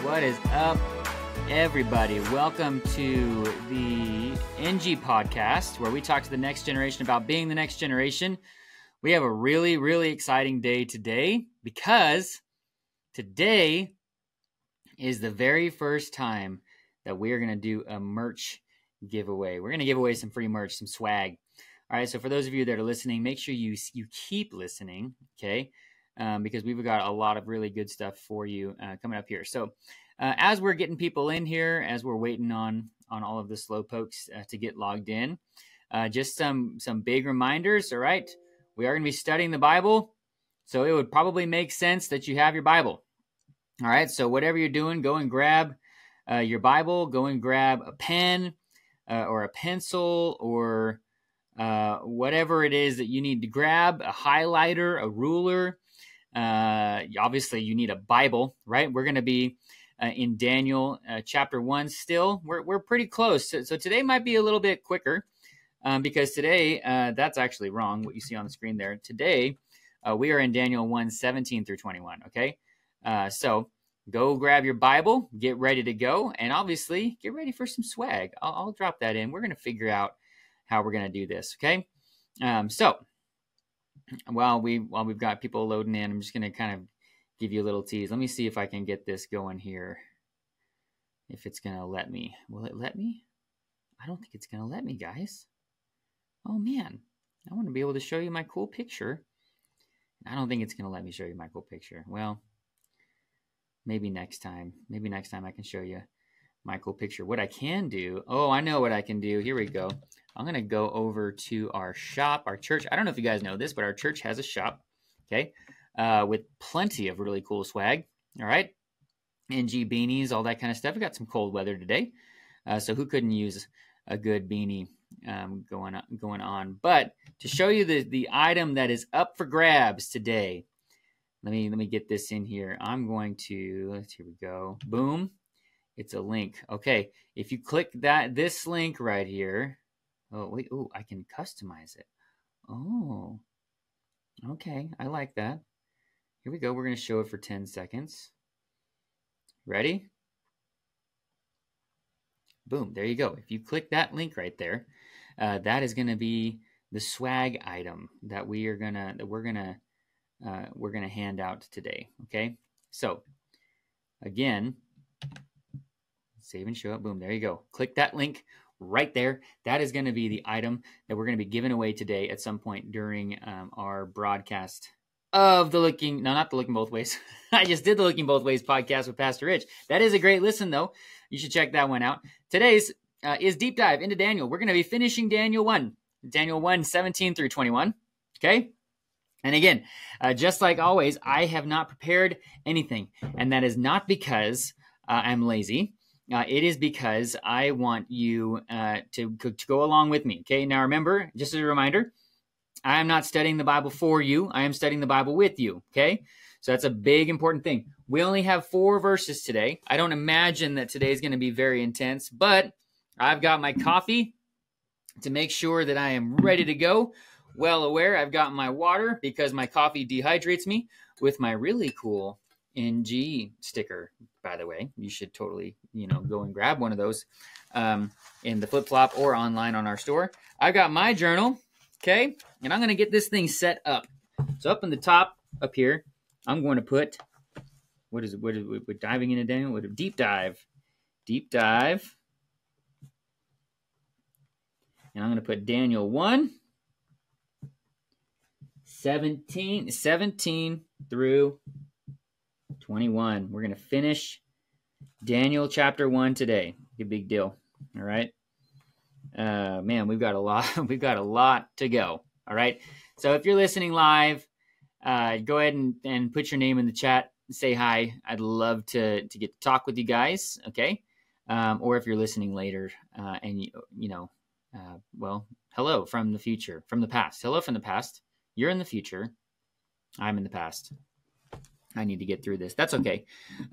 What is up, everybody? Welcome to the NG podcast, where we talk to the next generation about being the next generation. We have a really, really exciting day today because today is the very first time that we are going to do a merch giveaway. We're going to give away some free merch, some swag. All right, so for those of you that are listening, make sure you keep listening, okay? Because we've got a lot of really good stuff for you coming up here. So as we're getting people in here, as we're waiting on all of the slow pokes to get logged in, just some big reminders, all right? We are going to be studying the Bible, so it would probably make sense that you have your Bible. All right, so whatever you're doing, go and grab your Bible, go and grab a pen or a pencil or whatever it is that you need to grab, a highlighter, a ruler. Obviously, you need a Bible, right? We're going to be in Daniel chapter 1 still. We're pretty close. So today might be a little bit quicker because today, that's actually wrong, what you see on the screen there. Today, we are in Daniel 1, 17 through 21, okay? So go grab your Bible, get ready to go, and obviously, get ready for some swag. I'll drop that in. We're going to figure out how we're going to do this, okay? So while we've got people loading in, I'm just going to kind of give you a little tease. Let me see if I can get this going here. If it's going to let me. Will it let me? I don't think it's going to let me, guys. Oh, man. I want to be able to show you my cool picture. I don't think it's going to let me show you my cool picture. Well, maybe next time. Maybe next time I can show you my cool picture. What I can do, I know what I can do. Here we go. I'm going to go over to our shop, our church. I don't know if you guys know this, but our church has a shop, okay, with plenty of really cool swag, all right? NG beanies, all that kind of stuff. We got some cold weather today, so who couldn't use a good beanie going on? But to show you the item that is up for grabs today, let me get this in here. I'm going to, here we go, boom. It's a link. Okay, if you click this link right here, I can customize it. Oh, okay, I like that. Here we go. We're going to show it for 10 seconds. Ready? Boom, there you go. If you click that link right there, that is going to be the swag item that we're gonna hand out today. Okay, so again, save and show it. Boom, there you go. Click that link right there. That is going to be the item that we're going to be giving away today at some point during our broadcast of not the Looking Both Ways. I just did the Looking Both Ways podcast with Pastor Rich. That is a great listen, though. You should check that one out. Today's is Deep Dive into Daniel. We're going to be finishing Daniel 1, 17 through 21. Okay? And again, just like always, I have not prepared anything. And that is not because I'm lazy. It is because I want you to go along with me. Okay, now remember, just as a reminder, I am not studying the Bible for you. I am studying the Bible with you. Okay, so that's a big, important thing. We only have 4 verses today. I don't imagine that today is going to be very intense, but I've got my coffee to make sure that I am ready to go. Well aware, I've got my water because my coffee dehydrates me with my really cool NG sticker, by the way. You should totally, go and grab one of those in the flip-flop or online on our store. I've got my journal, okay? And I'm going to get this thing set up. So up in the top, up here, I'm going to put, what is it? We're diving into Daniel? What a deep dive. Deep dive. And I'm going to put Daniel 1, 17 through 21. We're going to finish Daniel chapter 1 today. A big deal. All right. Man, we've got a lot to go. All right. So if you're listening live, go ahead and put your name in the chat. Say hi. I'd love to get to talk with you guys. Okay. Or if you're listening later and hello from the future, from the past. Hello from the past. You're in the future. I'm in the past. I need to get through this. That's okay.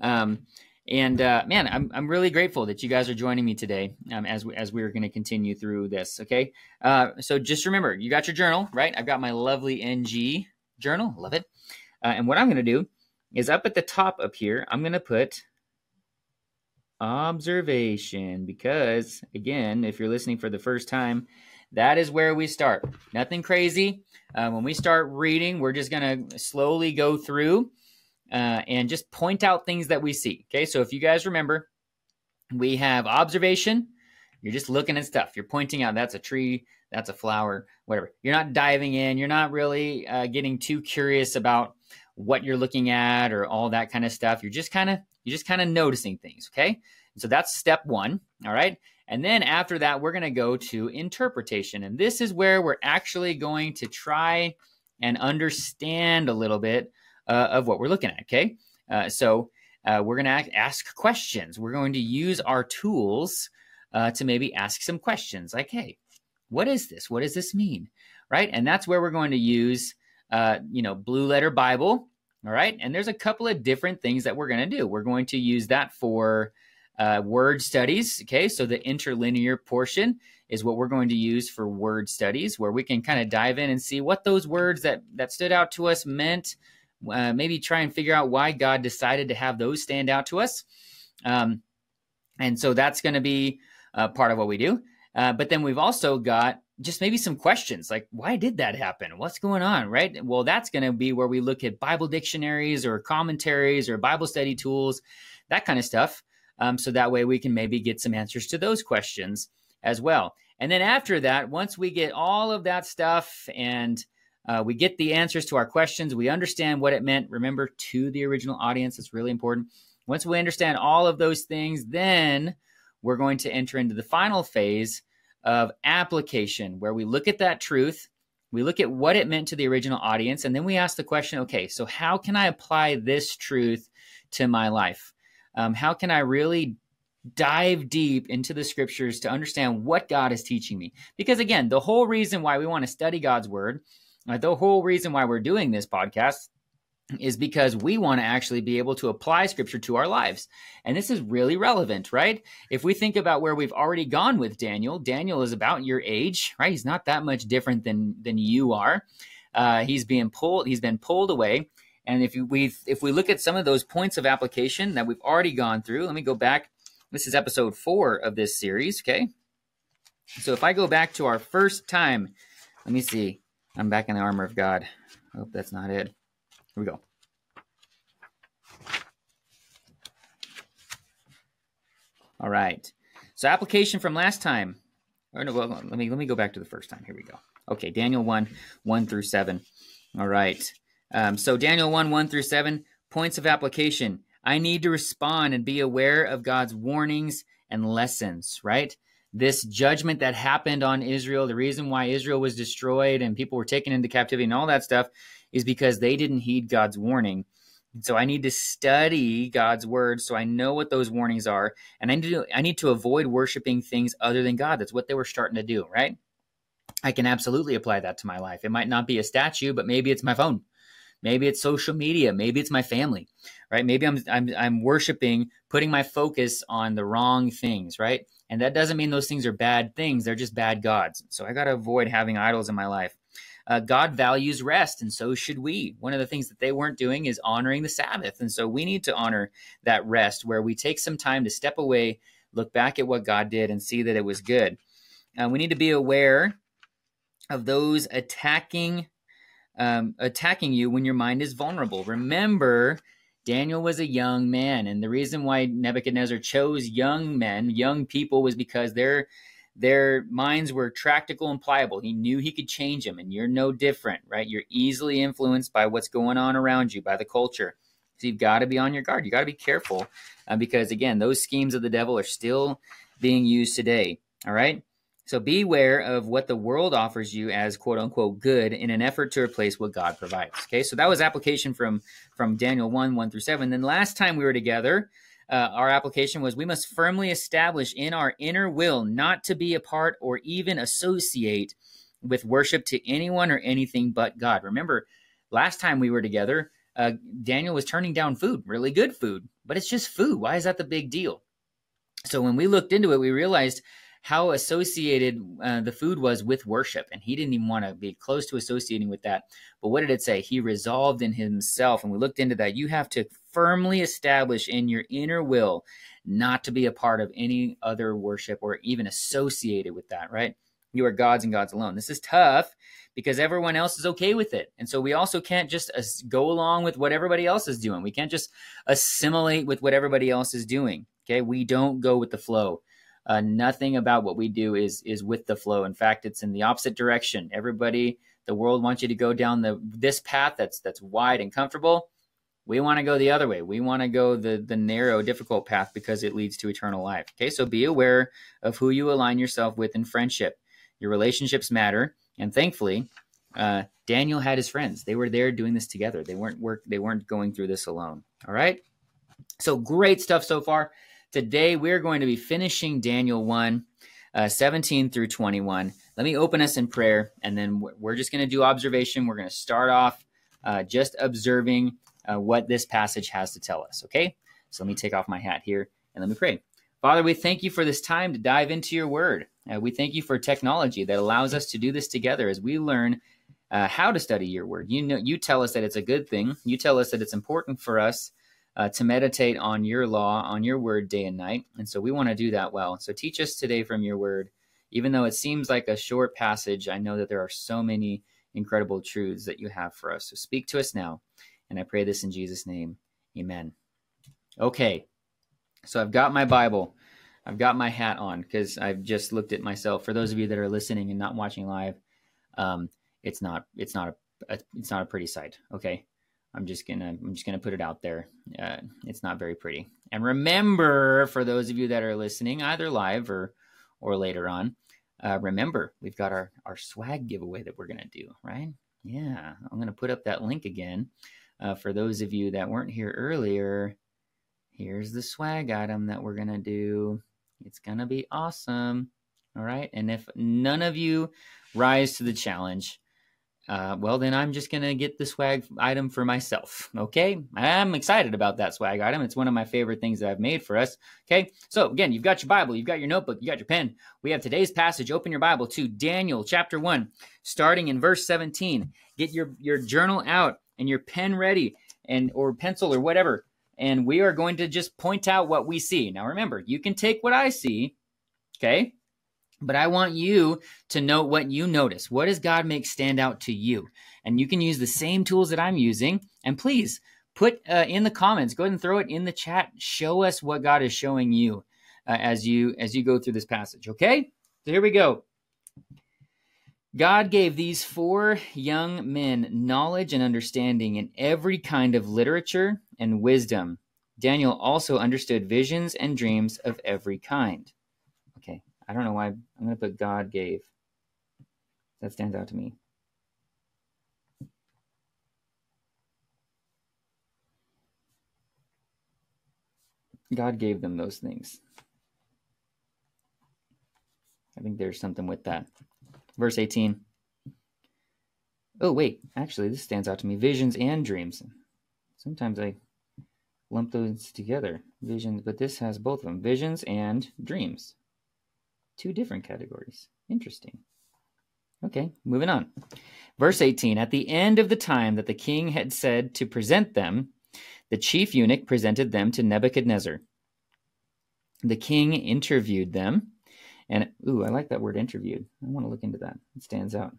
Man, I'm really grateful that you guys are joining me today as we're going to continue through this. Okay. So just remember, you got your journal, right? I've got my lovely NG journal. Love it. And what I'm going to do is up at the top up here, I'm going to put observation, because again, if you're listening for the first time, that is where we start. Nothing crazy. When we start reading, we're just going to slowly go through and just point out things that we see. Okay, so if you guys remember, we have observation. You're just looking at stuff. You're pointing out that's a tree, that's a flower, whatever. You're not diving in. You're not really getting too curious about what you're looking at or all that kind of stuff. You're just kind of noticing things. Okay, and so that's step one. All right. And then after that, we're going to go to interpretation. And this is where we're actually going to try and understand a little bit of what we're looking at. Okay. So we're going to ask questions. We're going to use our tools to maybe ask some questions like, hey, what is this? What does this mean? Right. And that's where we're going to use, Blue Letter Bible. All right. And there's a couple of different things that we're going to do. We're going to use that for word studies. Okay. So the interlinear portion is what we're going to use for word studies, where we can kind of dive in and see what those words that stood out to us meant. Maybe try and figure out why God decided to have those stand out to us. And so that's going to be part of what we do. But then we've also got just maybe some questions like, why did that happen? What's going on, right? Well, that's going to be where we look at Bible dictionaries or commentaries or Bible study tools, that kind of stuff. So that way we can maybe get some answers to those questions as well. And then after that, once we get all of that stuff and we get the answers to our questions, we understand what it meant. Remember, to the original audience, it's really important. Once we understand all of those things, then we're going to enter into the final phase of application, where we look at that truth, we look at what it meant to the original audience, and then we ask the question, okay, so how can I apply this truth to my life? How can I really dive deep into the scriptures to understand what God is teaching me? Because again, the whole reason why we want to study God's word, the whole reason why we're doing this podcast is because we want to actually be able to apply scripture to our lives. And this is really relevant, right? If we think about where we've already gone with Daniel, Daniel is about your age, right? He's not that much different than you are. He's been pulled away. And if we look at some of those points of application that we've already gone through, let me go back. This is episode 4 of this series, okay? So if I go back to our first time, let me see. I'm back in the armor of God. I hope that's not it. Here we go. All right. So application from last time. Or no, well, let me go back to the first time. Here we go. Okay, Daniel 1 through 7. All right. So Daniel 1 through 7, points of application. I need to respond and be aware of God's warnings and lessons, right? This judgment that happened on Israel, the reason why Israel was destroyed and people were taken into captivity and all that stuff is because they didn't heed God's warning. And so I need to study God's word so I know what those warnings are. And I need to avoid worshiping things other than God. That's what they were starting to do, right? I can absolutely apply that to my life. It might not be a statue, but maybe it's my phone. Maybe it's social media. Maybe it's my family, right? Maybe I'm worshiping, putting my focus on the wrong things, right? And that doesn't mean those things are bad things. They're just bad gods. So I got to avoid having idols in my life. God values rest, and so should we. One of the things that they weren't doing is honoring the Sabbath. And so we need to honor that rest where we take some time to step away, look back at what God did, and see that it was good. We need to be aware of those attacking you when your mind is vulnerable. Remember, Daniel was a young man, and the reason why Nebuchadnezzar chose young men, young people, was because their minds were practical and pliable. He knew he could change them, and you're no different, right? You're easily influenced by what's going on around you, by the culture. So you've got to be on your guard. You got to be careful because, again, those schemes of the devil are still being used today, all right? So beware of what the world offers you as quote unquote good in an effort to replace what God provides. Okay, so that was application from Daniel 1 through 7. Then last time we were together, our application was we must firmly establish in our inner will not to be a part or even associate with worship to anyone or anything but God. Remember, last time we were together, Daniel was turning down food, really good food, but it's just food. Why is that the big deal? So when we looked into it, we realized how associated the food was with worship. And he didn't even want to be close to associating with that. But what did it say? He resolved in himself. And we looked into that. You have to firmly establish in your inner will not to be a part of any other worship or even associated with that, right? You are God's and God's alone. This is tough because everyone else is okay with it. And so we also can't just go along with what everybody else is doing. We can't just assimilate with what everybody else is doing. Okay, we don't go with the flow. Nothing about what we do is with the flow. In fact, it's in the opposite direction. Everybody, the world wants you to go down this path that's wide and comfortable. We want to go the other way. We want to go the narrow, difficult path because it leads to eternal life. Okay, so be aware of who you align yourself with in friendship. Your relationships matter, and thankfully, Daniel had his friends. They were there doing this together. They weren't going through this alone. All right. So great stuff so far. Today we're going to be finishing Daniel 1, 17 through 21. Let me open us in prayer, and then we're just going to do observation. We're going to start off just observing what this passage has to tell us. Okay. So let me take off my hat here and let me pray. Father, we thank you for this time to dive into your word. We thank you for technology that allows us to do this together as we learn how to study your word. You tell us that it's a good thing. You tell us that it's important for us to meditate on your law, on your word day and night. And so we want to do that well. So teach us today from your word. Even though it seems like a short passage, I know that there are so many incredible truths that you have for us. So speak to us now. And I pray this in Jesus' name. Amen. Okay. So I've got my Bible. I've got my hat on because I've just looked at myself. For those of you that are listening and not watching live, it's not a pretty sight. Okay, I'm just gonna put it out there. It's not very pretty. And remember, for those of you that are listening, either live or later on, remember we've got our swag giveaway that we're gonna do. Right? Yeah, I'm gonna put up that link again. For those of you that weren't here earlier. Here's the swag item that we're going to do. It's going to be awesome. All right. And if none of you rise to the challenge, well, then I'm just going to get the swag item for myself. Okay. I'm excited about that swag item. It's one of my favorite things that I've made for us. Okay. So again, you've got your Bible, you've got your notebook, you got your pen. We have today's passage. Open your Bible to Daniel chapter 1, starting in verse 17. Get your journal out and your pen ready or pencil or whatever. And we are going to just point out what we see. Now, remember, you can take what I see, okay? But I want you to note what you notice. What does God make stand out to you? And you can use the same tools that I'm using. And please put in the comments, go ahead and throw it in the chat. Show us what God is showing you as you go through this passage, okay? So here we go. God gave these 4 young men knowledge and understanding in every kind of literature and wisdom. Daniel also understood visions and dreams of every kind. Okay, I don't know why I'm going to put God gave. That stands out to me. God gave them those things. I think there's something with that. Verse 18. Oh, wait. Actually, this stands out to me. Visions and dreams. Sometimes I lump those together. Visions, but this has both of them. Visions and dreams. 2 different categories. Interesting. Okay, moving on. Verse 18. At the end of the time that the king had said to present them, the chief eunuch presented them to Nebuchadnezzar. The king interviewed them. And, ooh, I like that word interviewed. I want to look into that. It stands out.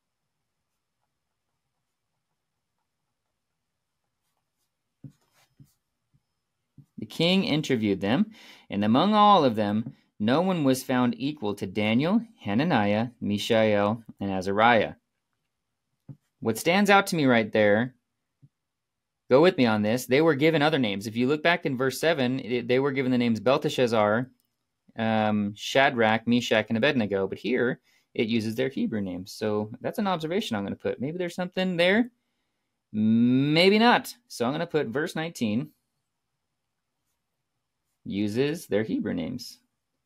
The king interviewed them, and among all of them, no one was found equal to Daniel, Hananiah, Mishael, and Azariah. What stands out to me right there, go with me on this, they were given other names. If you look back in verse 7, they were given the names Belteshazzar, Shadrach, Meshach, and Abednego, but here it uses their Hebrew names. So that's an observation I'm going to put. Maybe there's something there, maybe not. So I'm going to put verse 19 uses their Hebrew names.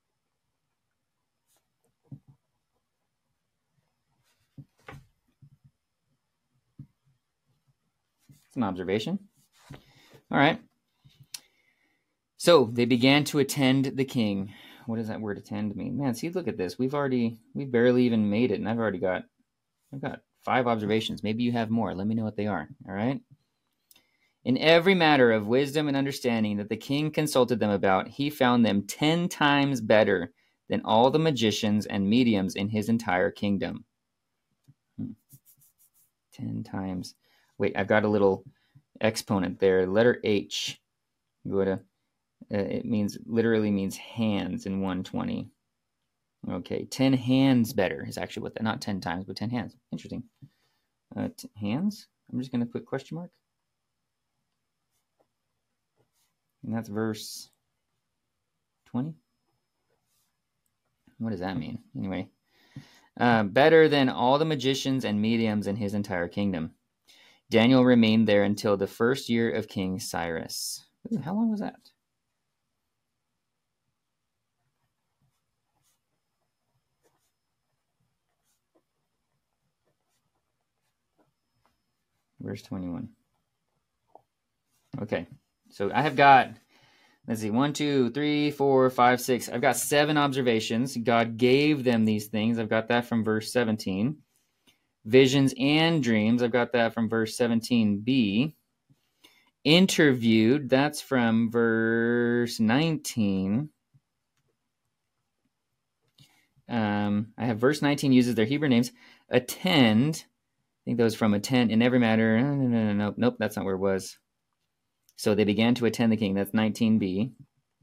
It's an observation. All right. So they began to attend the king. What does that word attend mean? Man, see, look at this. We've barely even made it, and I've got 5 observations. Maybe you have more. Let me know what they are. All right. In every matter of wisdom and understanding that the king consulted them about, he found them 10 times better than all the magicians and mediums in his entire kingdom. 10 times. Wait, I've got a little exponent there. Letter H. It literally means hands in 120. Okay, 10 hands better is actually what that, not 10 times, but 10 hands. Interesting. Hands? I'm just going to put question mark. And that's verse 20. What does that mean? Anyway, better than all the magicians and mediums in his entire kingdom. Daniel remained there until the first year of King Cyrus. Ooh, how long was that? Verse 21. Okay, so I have got, let's see, 1, 2, 3, 4, 5, 6. I've got 7 observations. God gave them these things. I've got that from verse 17. Visions and dreams. I've got that from verse 17b. Interviewed. That's from verse 19. I have verse 19 uses their Hebrew names. Attend. I think that was from attend in every matter. Nope, that's not where it was. So they began to attend the king. That's 19b.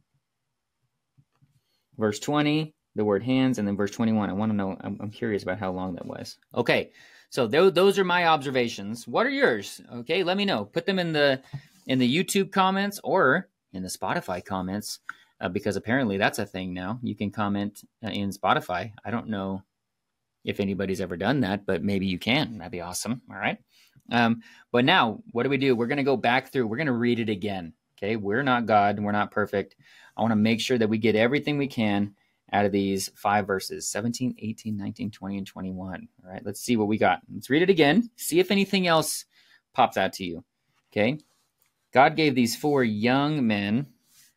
Verse 20, the word hands, and then verse 21. I want to know, I'm curious about how long that was. Okay, so those are my observations. What are yours? Okay, let me know. Put them in the YouTube comments or in the Spotify comments, because apparently that's a thing now. You can comment in Spotify. I don't know if anybody's ever done that, but maybe you can. That'd be awesome. All right. But now, what do? We're going to go back through. We're going to read it again. Okay. We're not God. We're not perfect. I want to make sure that we get everything we can out of these 5 verses, 17, 18, 19, 20, and 21. All right. Let's see what we got. Let's read it again. See if anything else pops out to you. Okay. God gave these 4 young men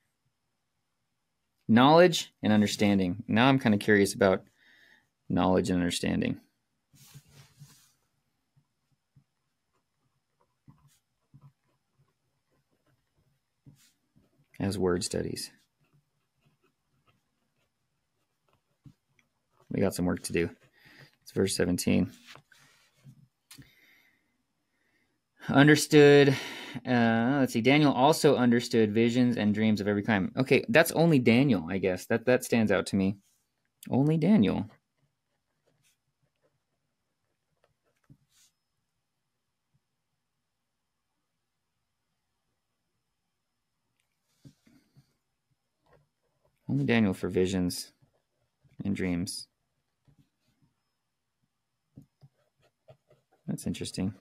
knowledge and understanding. Now I'm kind of curious about knowledge and understanding. As word studies. We got some work to do. It's verse 17. Understood. Let's see. Daniel also understood visions and dreams of every kind. Okay, that's only Daniel, I guess. That stands out to me. Only Daniel. Only Daniel for visions and dreams. That's interesting.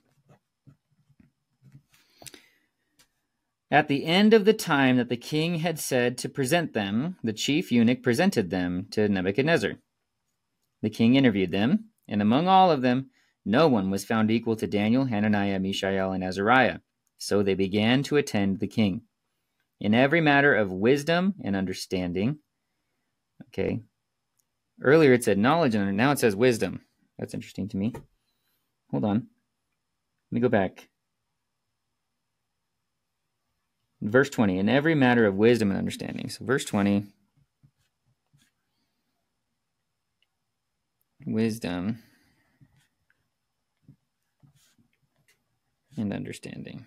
At the end of the time that the king had said to present them, the chief eunuch presented them to Nebuchadnezzar. The king interviewed them, and among all of them, no one was found equal to Daniel, Hananiah, Mishael, and Azariah. So they began to attend the king. In every matter of wisdom and understanding. Okay. Earlier it said knowledge, and now it says wisdom. That's interesting to me. Hold on. Let me go back. Verse 20, in every matter of wisdom and understanding. So verse 20, wisdom and understanding.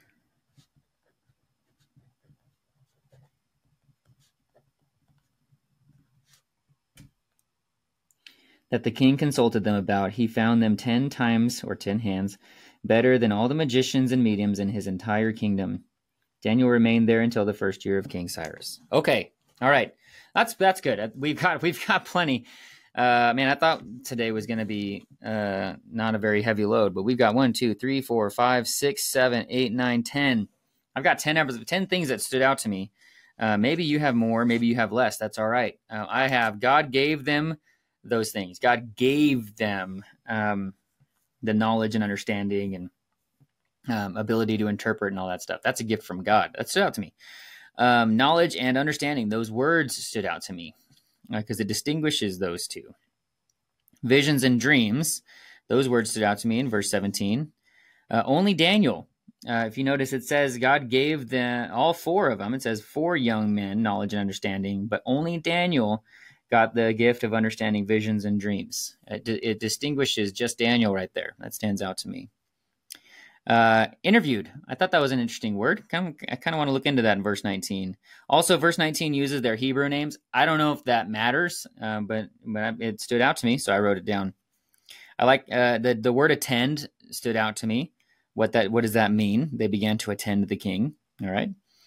That the king consulted them about, he found them 10 times, or 10 hands, better than all the magicians and mediums in his entire kingdom. Daniel remained there until the first year of King Cyrus. Okay, all right, that's good. We've got plenty. Man, I thought today was going to be not a very heavy load, but we've got 1, 2, 3, 4, 5, 6, 7, 8, 9, 10. I've got 10 things that stood out to me. Maybe you have more, maybe you have less. That's all right. I have God gave them those things. God gave them the knowledge and understanding and ability to interpret and all that stuff. That's a gift from God. That stood out to me. Knowledge and understanding, those words stood out to me because it distinguishes those two. Visions and dreams, those words stood out to me in verse 17. Only Daniel if you notice, it says God gave all four of them. It says 4 young men knowledge and understanding, but only Daniel got the gift of understanding visions and dreams. It distinguishes just Daniel right there. That stands out to me. Interviewed. I thought that was an interesting word. I kind of want to look into that in verse 19. Also, verse 19 uses their Hebrew names. I don't know if that matters, but it stood out to me, so I wrote it down. I like the word attend stood out to me. What does that mean? They began to attend the king. All right.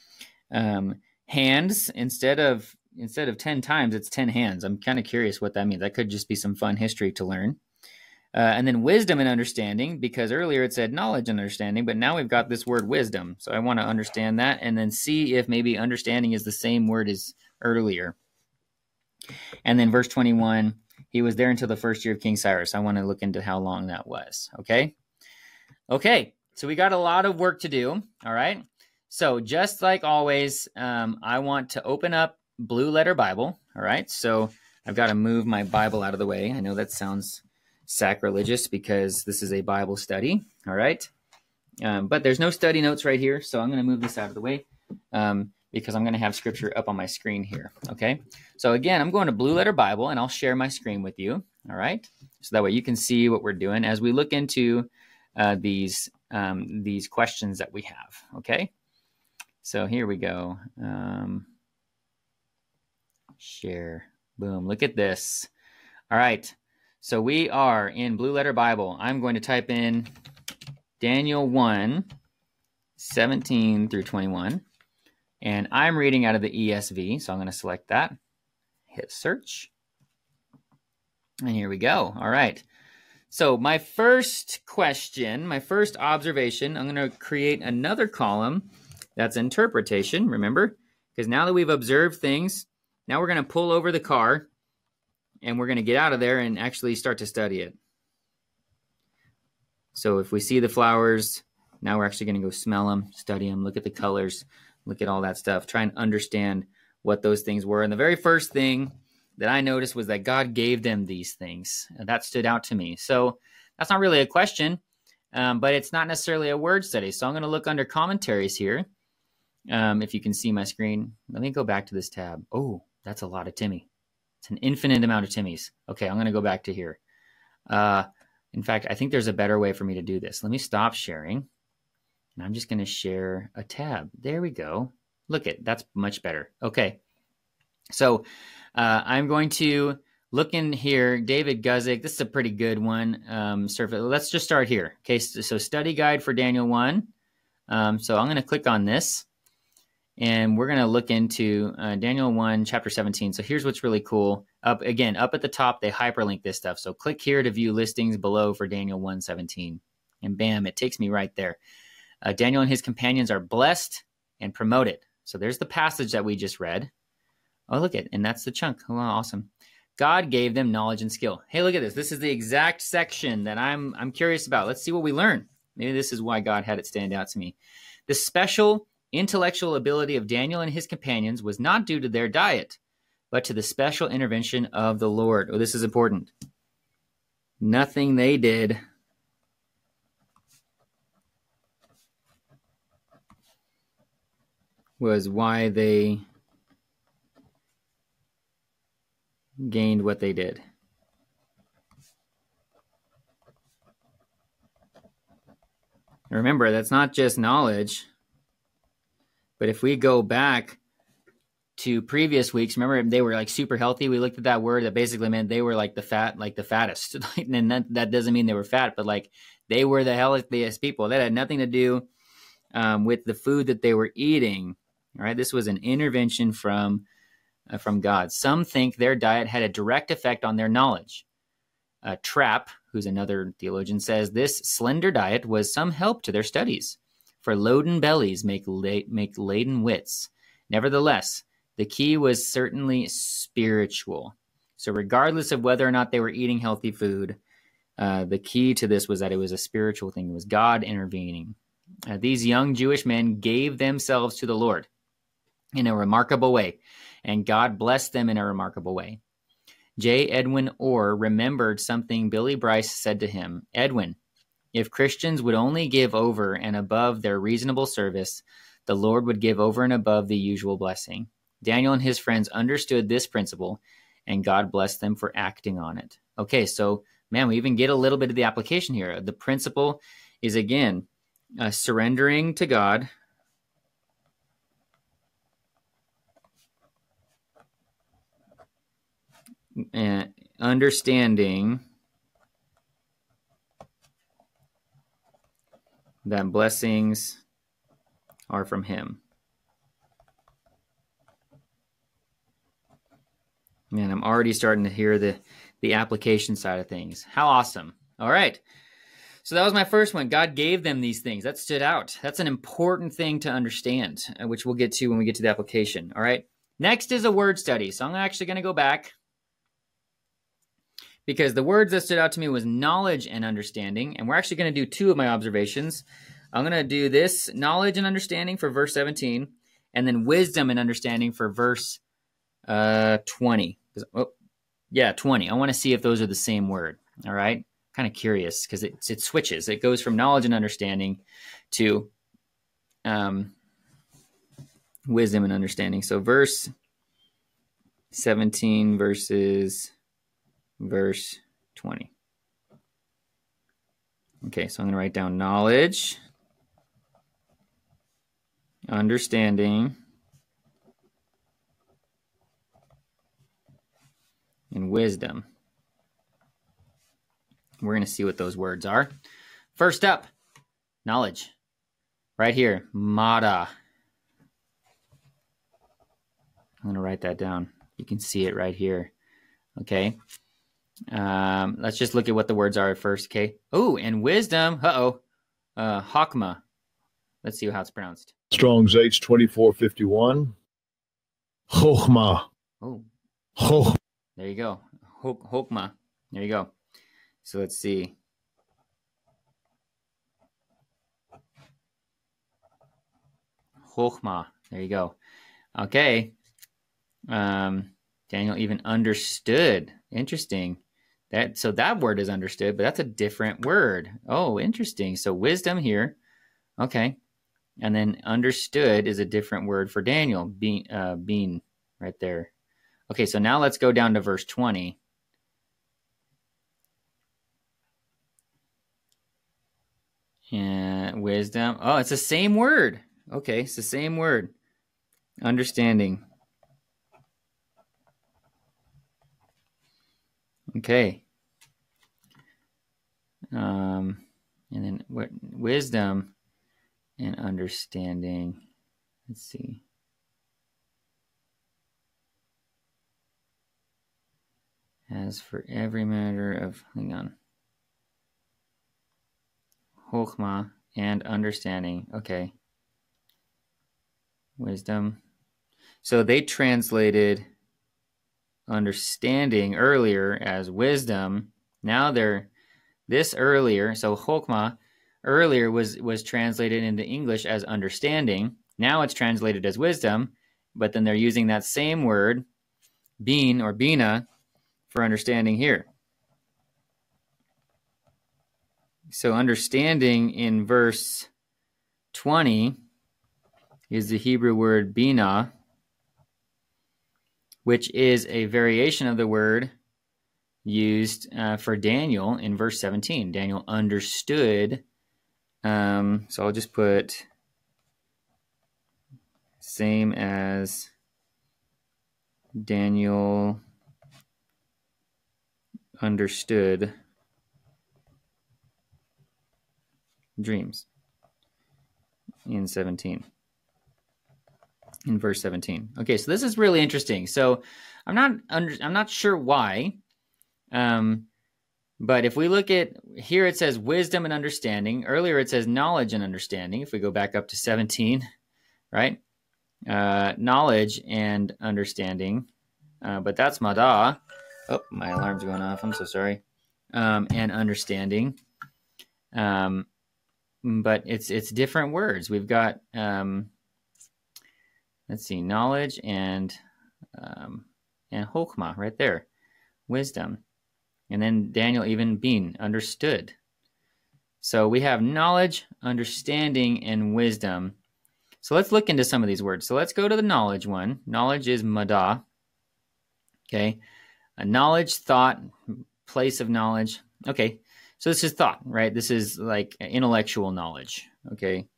Hands, instead of 10 times, it's 10 hands. I'm kind of curious what that means. That could just be some fun history to learn. And then wisdom and understanding, because earlier it said knowledge and understanding, but now we've got this word wisdom. So I want to understand that and then see if maybe understanding is the same word as earlier. And then verse 21, he was there until the first year of King Cyrus. I want to look into how long that was. Okay. So we got a lot of work to do. All right. So just like always, I want to open up Blue Letter Bible. All right. So I've got to move my Bible out of the way. I know that sounds sacrilegious because this is a Bible study. All right. But there's no study notes right here. So I'm going to move this out of the way because I'm going to have scripture up on my screen here. Okay. So again, I'm going to Blue Letter Bible and I'll share my screen with you. All right. So that way you can see what we're doing as we look into these questions that we have. Okay. So here we go. Share. Boom. Look at this. All right. So we are in Blue Letter Bible. I'm going to type in Daniel 1:17 through 21. And I'm reading out of the ESV. So I'm going to select that. Hit search. And here we go. All right. So my first question, my first observation, I'm going to create another column that's interpretation, remember? Because now that we've observed things, now we're going to pull over the car and we're going to get out of there and actually start to study it. So if we see the flowers, now we're actually going to go smell them, study them, look at the colors, look at all that stuff, try and understand what those things were. And the very first thing that I noticed was that God gave them these things. And that stood out to me. So that's not really a question, but it's not necessarily a word study. So I'm going to look under commentaries here. If you can see my screen, let me go back to this tab. Oh, that's a lot of Timmy. It's an infinite amount of Timmys. Okay, I'm going to go back to here. In fact, I think there's a better way for me to do this. Let me stop sharing. And I'm just going to share a tab. There we go. Look at that's much better. Okay. So I'm going to look in here. David Guzik. This is a pretty good one. Let's just start here. Okay. So study guide for Daniel 1. So I'm going to click on this. And we're going to look into Daniel 1, chapter 17. So here's what's really cool. Up at the top, they hyperlink this stuff. So click here to view listings below for Daniel 1:17. And bam, it takes me right there. Daniel and his companions are blessed and promoted. So there's the passage that we just read. Oh, look at, and that's the chunk. Oh, awesome. God gave them knowledge and skill. Hey, look at this. This is the exact section that I'm curious about. Let's see what we learn. Maybe this is why God had it stand out to me. The special intellectual ability of Daniel and his companions was not due to their diet, but to the special intervention of the Lord. Oh, this is important. Nothing they did was why they gained what they did. Remember, that's not just knowledge. But if we go back to previous weeks, remember they were like super healthy. We looked at that word that basically meant they were like the fattest. And that doesn't mean they were fat, but like they were the healthiest people. That had nothing to do with the food that they were eating. All right, this was an intervention from God. Some think their diet had a direct effect on their knowledge. Trapp, who's another theologian, says this slender diet was some help to their studies. For loaden bellies make laden wits. Nevertheless, the key was certainly spiritual. So regardless of whether or not they were eating healthy food, the key to this was that it was a spiritual thing. It was God intervening. These young Jewish men gave themselves to the Lord in a remarkable way, and God blessed them in a remarkable way. J. Edwin Orr remembered something Billy Bryce said to him. Edwin, If Christians would only give over and above their reasonable service, the Lord would give over and above the usual blessing. Daniel and his friends understood this principle, and God blessed them for acting on it. Okay, so, man, we even get a little bit of the application here. The principle is, again, surrendering to God, and understanding that blessings are from Him. Man, I'm already starting to hear the application side of things. How awesome. All right. So that was my first one. God gave them these things. That stood out. That's an important thing to understand, which we'll get to when we get to the application. All right. Next is a word study. So I'm actually going to go back, because the words that stood out to me was knowledge and understanding. And we're actually going to do two of my observations. I'm going to do this knowledge and understanding for verse 17, and then wisdom and understanding for verse 20. 20. I want to see if those are the same word. All right. Kind of curious because it switches. It goes from knowledge and understanding to wisdom and understanding. So verse 17 versus verse 20. Okay, so I'm going to write down knowledge, understanding, and wisdom. We're going to see what those words are. First up, knowledge. Right here, mada. I'm going to write that down. You can see it right here. Okay. Let's just look at what the words are at first, okay? Oh, and wisdom. Hakma. Let's see how it's pronounced. Strong's H2451. Chochma. Oh. Choch. There you go. Hokma. There you go. So let's see. Chochma. There you go. Okay. Daniel even understood. Interesting. So that word is understood, but that's a different word. Oh, interesting. So wisdom here. Okay. And then understood is a different word for Daniel. Bean right there. Okay, so now let's go down to verse 20. And wisdom. Oh, it's the same word. Okay, it's the same word. Understanding. Okay. And then wisdom and understanding. Let's see. As for every matter of, Chochma and understanding. Okay. Wisdom. So they translated understanding earlier as wisdom. Now this earlier, so Chochma earlier was translated into English as understanding. Now it's translated as wisdom, but then they're using that same word, bean or bina, for understanding here. So understanding in verse 20 is the Hebrew word bina, which is a variation of the word used for Daniel in verse 17. Daniel understood. So I'll just put same as Daniel understood dreams in verse 17. Okay, so this is really interesting. So I'm not sure why, but if we look at here, it says wisdom and understanding. Earlier, it says knowledge and understanding. If we go back up to 17, right? Knowledge and understanding, but that's mada. Oh, my alarm's going off. I'm so sorry. And understanding. But it's different words. We've got, let's see, knowledge and chokhmah right there, wisdom. And then Daniel even being understood. So we have knowledge, understanding, and wisdom. So let's look into some of these words. So let's go to the knowledge one. Knowledge is mada. Okay. A knowledge, thought, place of knowledge. Okay. So this is thought, right? This is like intellectual knowledge. Okay.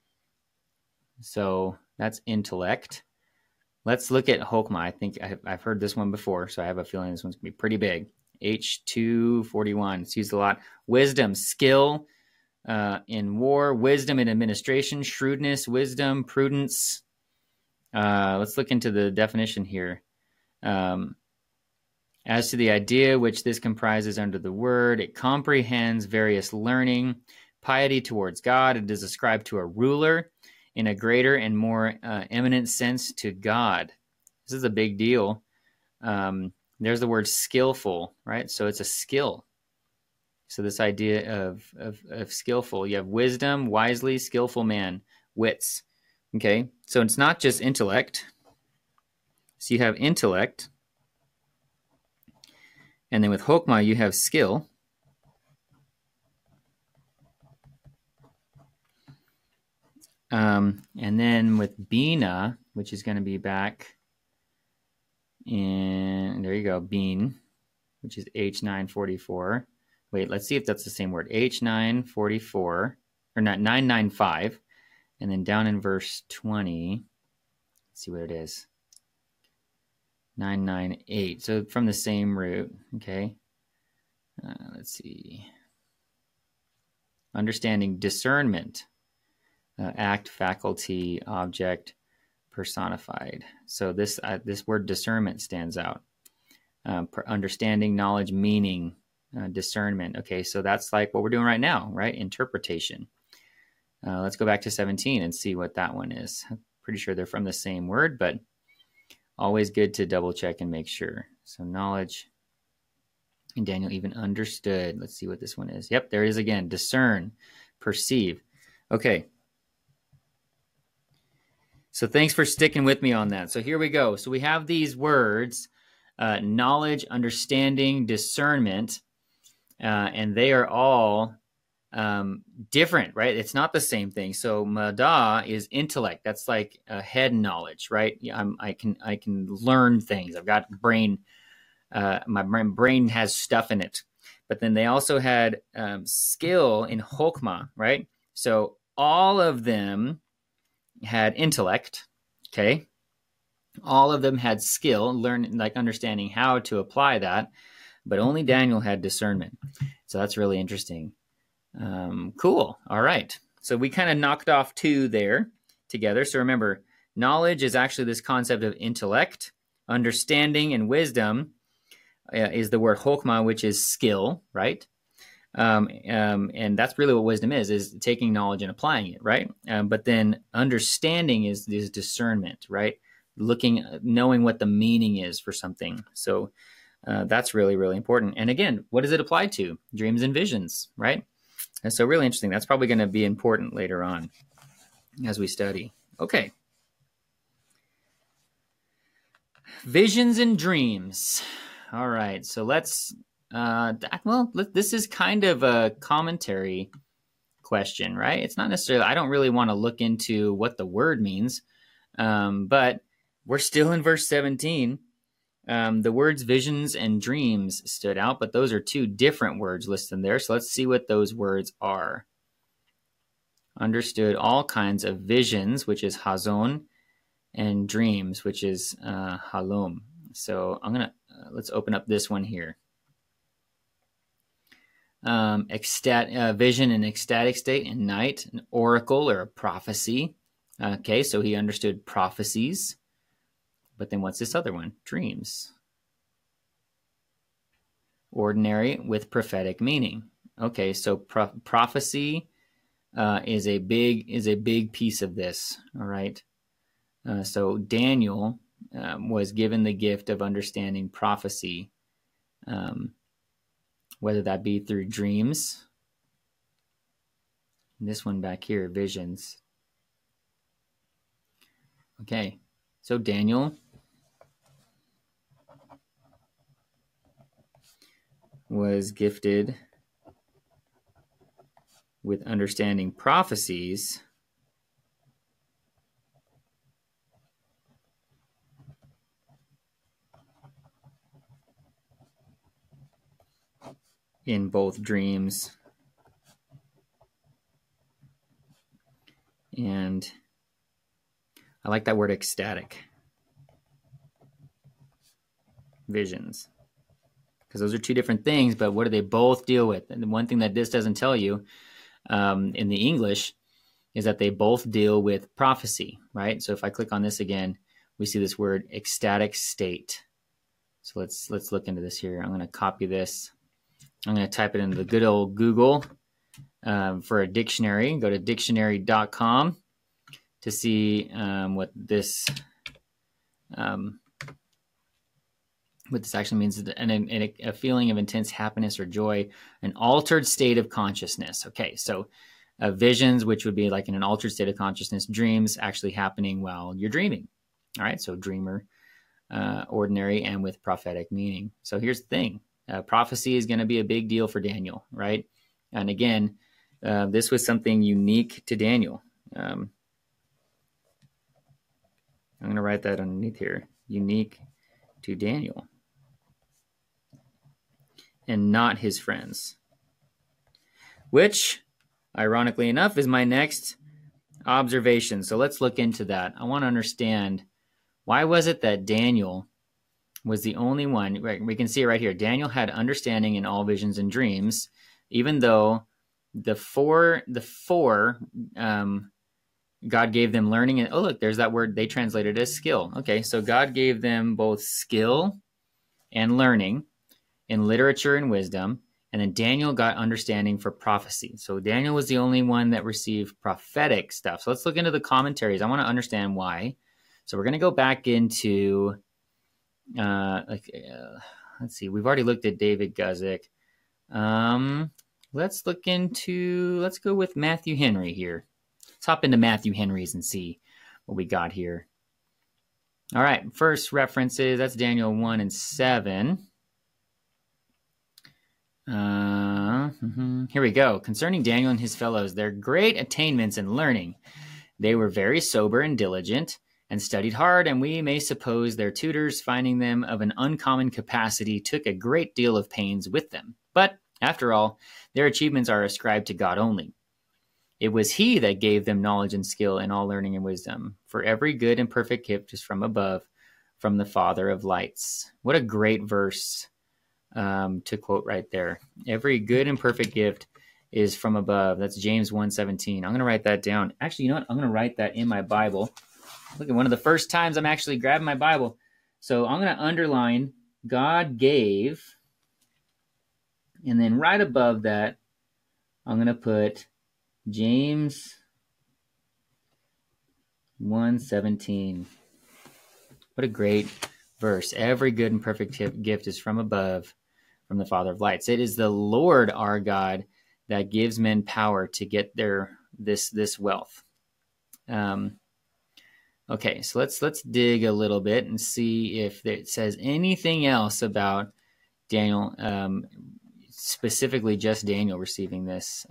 So that's intellect. Let's look at Hokmah. I think I've heard this one before, so I have a feeling this one's going to be pretty big. H241. It's used a lot. Wisdom, skill in war, wisdom in administration, shrewdness, wisdom, prudence. Let's look into the definition here. As to the idea which this comprises under the word, it comprehends various learning, piety towards God. It is ascribed to a ruler in a greater and more eminent sense to God. This is a big deal. There's the word skillful, right? So it's a skill. So this idea of skillful, you have wisdom, wisely, skillful man, wits. Okay, so it's not just intellect. So you have intellect. And then with Hokmah, you have skill. And then with Bina, which is going to be back in, there you go, Bean, which is H944. Wait, let's see if that's the same word. H944, or not, 995. And then down in verse 20, let's see what it is. 998. So from the same root, okay. Let's see. Understanding, discernment, act, faculty, object, personified. So this word discernment stands out. Understanding, knowledge, meaning, discernment. Okay, so that's like what we're doing right now, right? Interpretation. Let's go back to 17 and see what that one is. I'm pretty sure they're from the same word, but always good to double check and make sure. So knowledge, and Daniel even understood. Let's see what this one is. Yep, there it is again. Discern, perceive. Okay. So thanks for sticking with me on that. So here we go. So we have these words, knowledge, understanding, discernment, and they are all different, right? It's not the same thing. So mada is intellect. That's like head knowledge, right? I can learn things. I've got brain. My brain has stuff in it. But then they also had skill in Hokmah, right? So all of them had intellect, okay? All of them had skill, like understanding how to apply that, but only Daniel had discernment. So that's really interesting. Cool. All right. So we kind of knocked off two there together. So remember, knowledge is actually this concept of intellect. Understanding and wisdom is the word Hokmah, which is skill, right? And that's really what wisdom is taking knowledge and applying it, right? But then understanding is discernment, right? Knowing what the meaning is for something. So that's really, really important. And again, what does it apply to? Dreams and visions, right? And so really interesting. That's probably going to be important later on as we study. Okay. Visions and dreams. All right. So let's, this is kind of a commentary question, right? It's not necessarily, I don't really want to look into what the word means, but we're still in verse 17. The words visions and dreams stood out, but those are two different words listed there. So let's see what those words are. Understood all kinds of visions, which is hazon, and dreams, which is halom. So I'm going to, let's open up this one here. Vision in ecstatic state and night, an oracle or a prophecy. Okay, so he understood prophecies. But then what's this other one? Dreams. Ordinary with prophetic meaning. Okay, so prophecy is a big piece of this. All right. So Daniel was given the gift of understanding prophecy, whether that be through dreams. And this one back here, visions. Okay, so Daniel was gifted with understanding prophecies in both dreams and I like that word ecstatic visions, because those are two different things, but what do they both deal with? And the one thing that this doesn't tell you in the English is that they both deal with prophecy, right? So if I click on this again, we see this word ecstatic state. So let's look into this here. I'm going to copy this. I'm going to type it into the good old Google for a dictionary. Go to dictionary.com to see what this actually means. A feeling of intense happiness or joy, an altered state of consciousness. Okay, so visions, which would be like in an altered state of consciousness, dreams actually happening while you're dreaming. All right, so dreamer, ordinary, and with prophetic meaning. So here's the thing. Prophecy is going to be a big deal for Daniel, right? And again, this was something unique to Daniel. I'm going to write that underneath here. Unique to Daniel. And not his friends. Which, ironically enough, is my next observation. So let's look into that. I want to understand, why was it that Daniel was the only one? Right, we can see it right here. Daniel had understanding in all visions and dreams, even though the four God gave them learning. And oh, look, there's that word they translated as skill. Okay, so God gave them both skill and learning in literature and wisdom. And then Daniel got understanding for prophecy. So Daniel was the only one that received prophetic stuff. So let's look into the commentaries. I want to understand why. So we're going to go back into, let's see, we've already looked at David Guzik. Let's go with Matthew Henry here. Let's hop into Matthew Henry's and see what we got here. All right, first references, that's Daniel 1 and 7. Here we go. Concerning Daniel and his fellows, their great attainments in learning. They were very sober and diligent, and studied hard, and we may suppose their tutors, finding them of an uncommon capacity, took a great deal of pains with them. But, after all, their achievements are ascribed to God only. It was he that gave them knowledge and skill in all learning and wisdom. For every good and perfect gift is from above, from the Father of lights. What a great verse to quote right there. Every good and perfect gift is from above. That's James 1:17. I'm going to write that down. Actually, you know what? I'm going to write that in my Bible. Look at one of the first times I'm actually grabbing my Bible. So I'm going to underline God gave. And then right above that, I'm going to put James 1:17. What a great verse. Every good and perfect gift is from above, from the Father of lights. It is the Lord our God that gives men power to get this wealth. Okay, so let's dig a little bit and see if it says anything else about Daniel, specifically just Daniel receiving this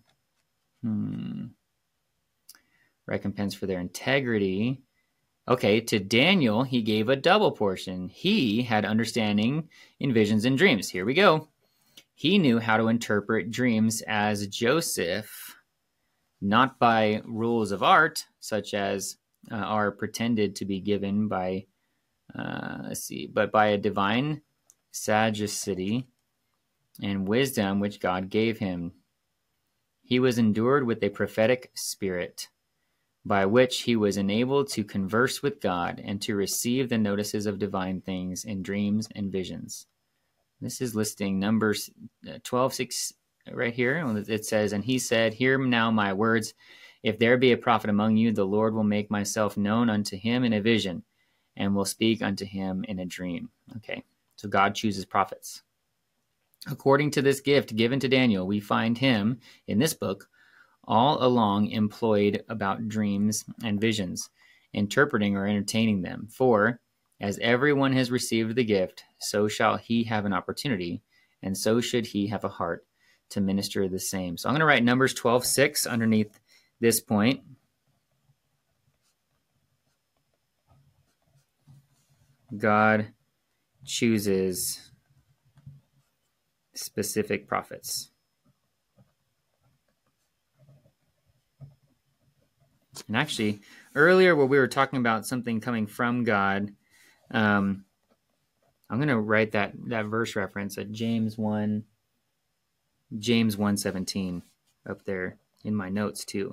recompense for their integrity. Okay, to Daniel, he gave a double portion. He had understanding in visions and dreams. Here we go. He knew how to interpret dreams as Joseph, not by rules of art, such as are pretended to be given by, but by a divine sagacity and wisdom which God gave him. He was endued with a prophetic spirit, by which he was enabled to converse with God and to receive the notices of divine things in dreams and visions. This is listing Numbers 12:6 right here. It says, and he said, hear now my words. If there be a prophet among you, the Lord will make myself known unto him in a vision and will speak unto him in a dream. Okay, so God chooses prophets. According to this gift given to Daniel, we find him in this book all along employed about dreams and visions, interpreting or entertaining them. For as everyone has received the gift, so shall he have an opportunity, and so should he have a heart to minister the same. So I'm going to write Numbers 12:6 underneath this point. God chooses specific prophets. And actually, earlier where we were talking about something coming from God, I'm going to write that verse reference at James 1:17 up there in my notes too.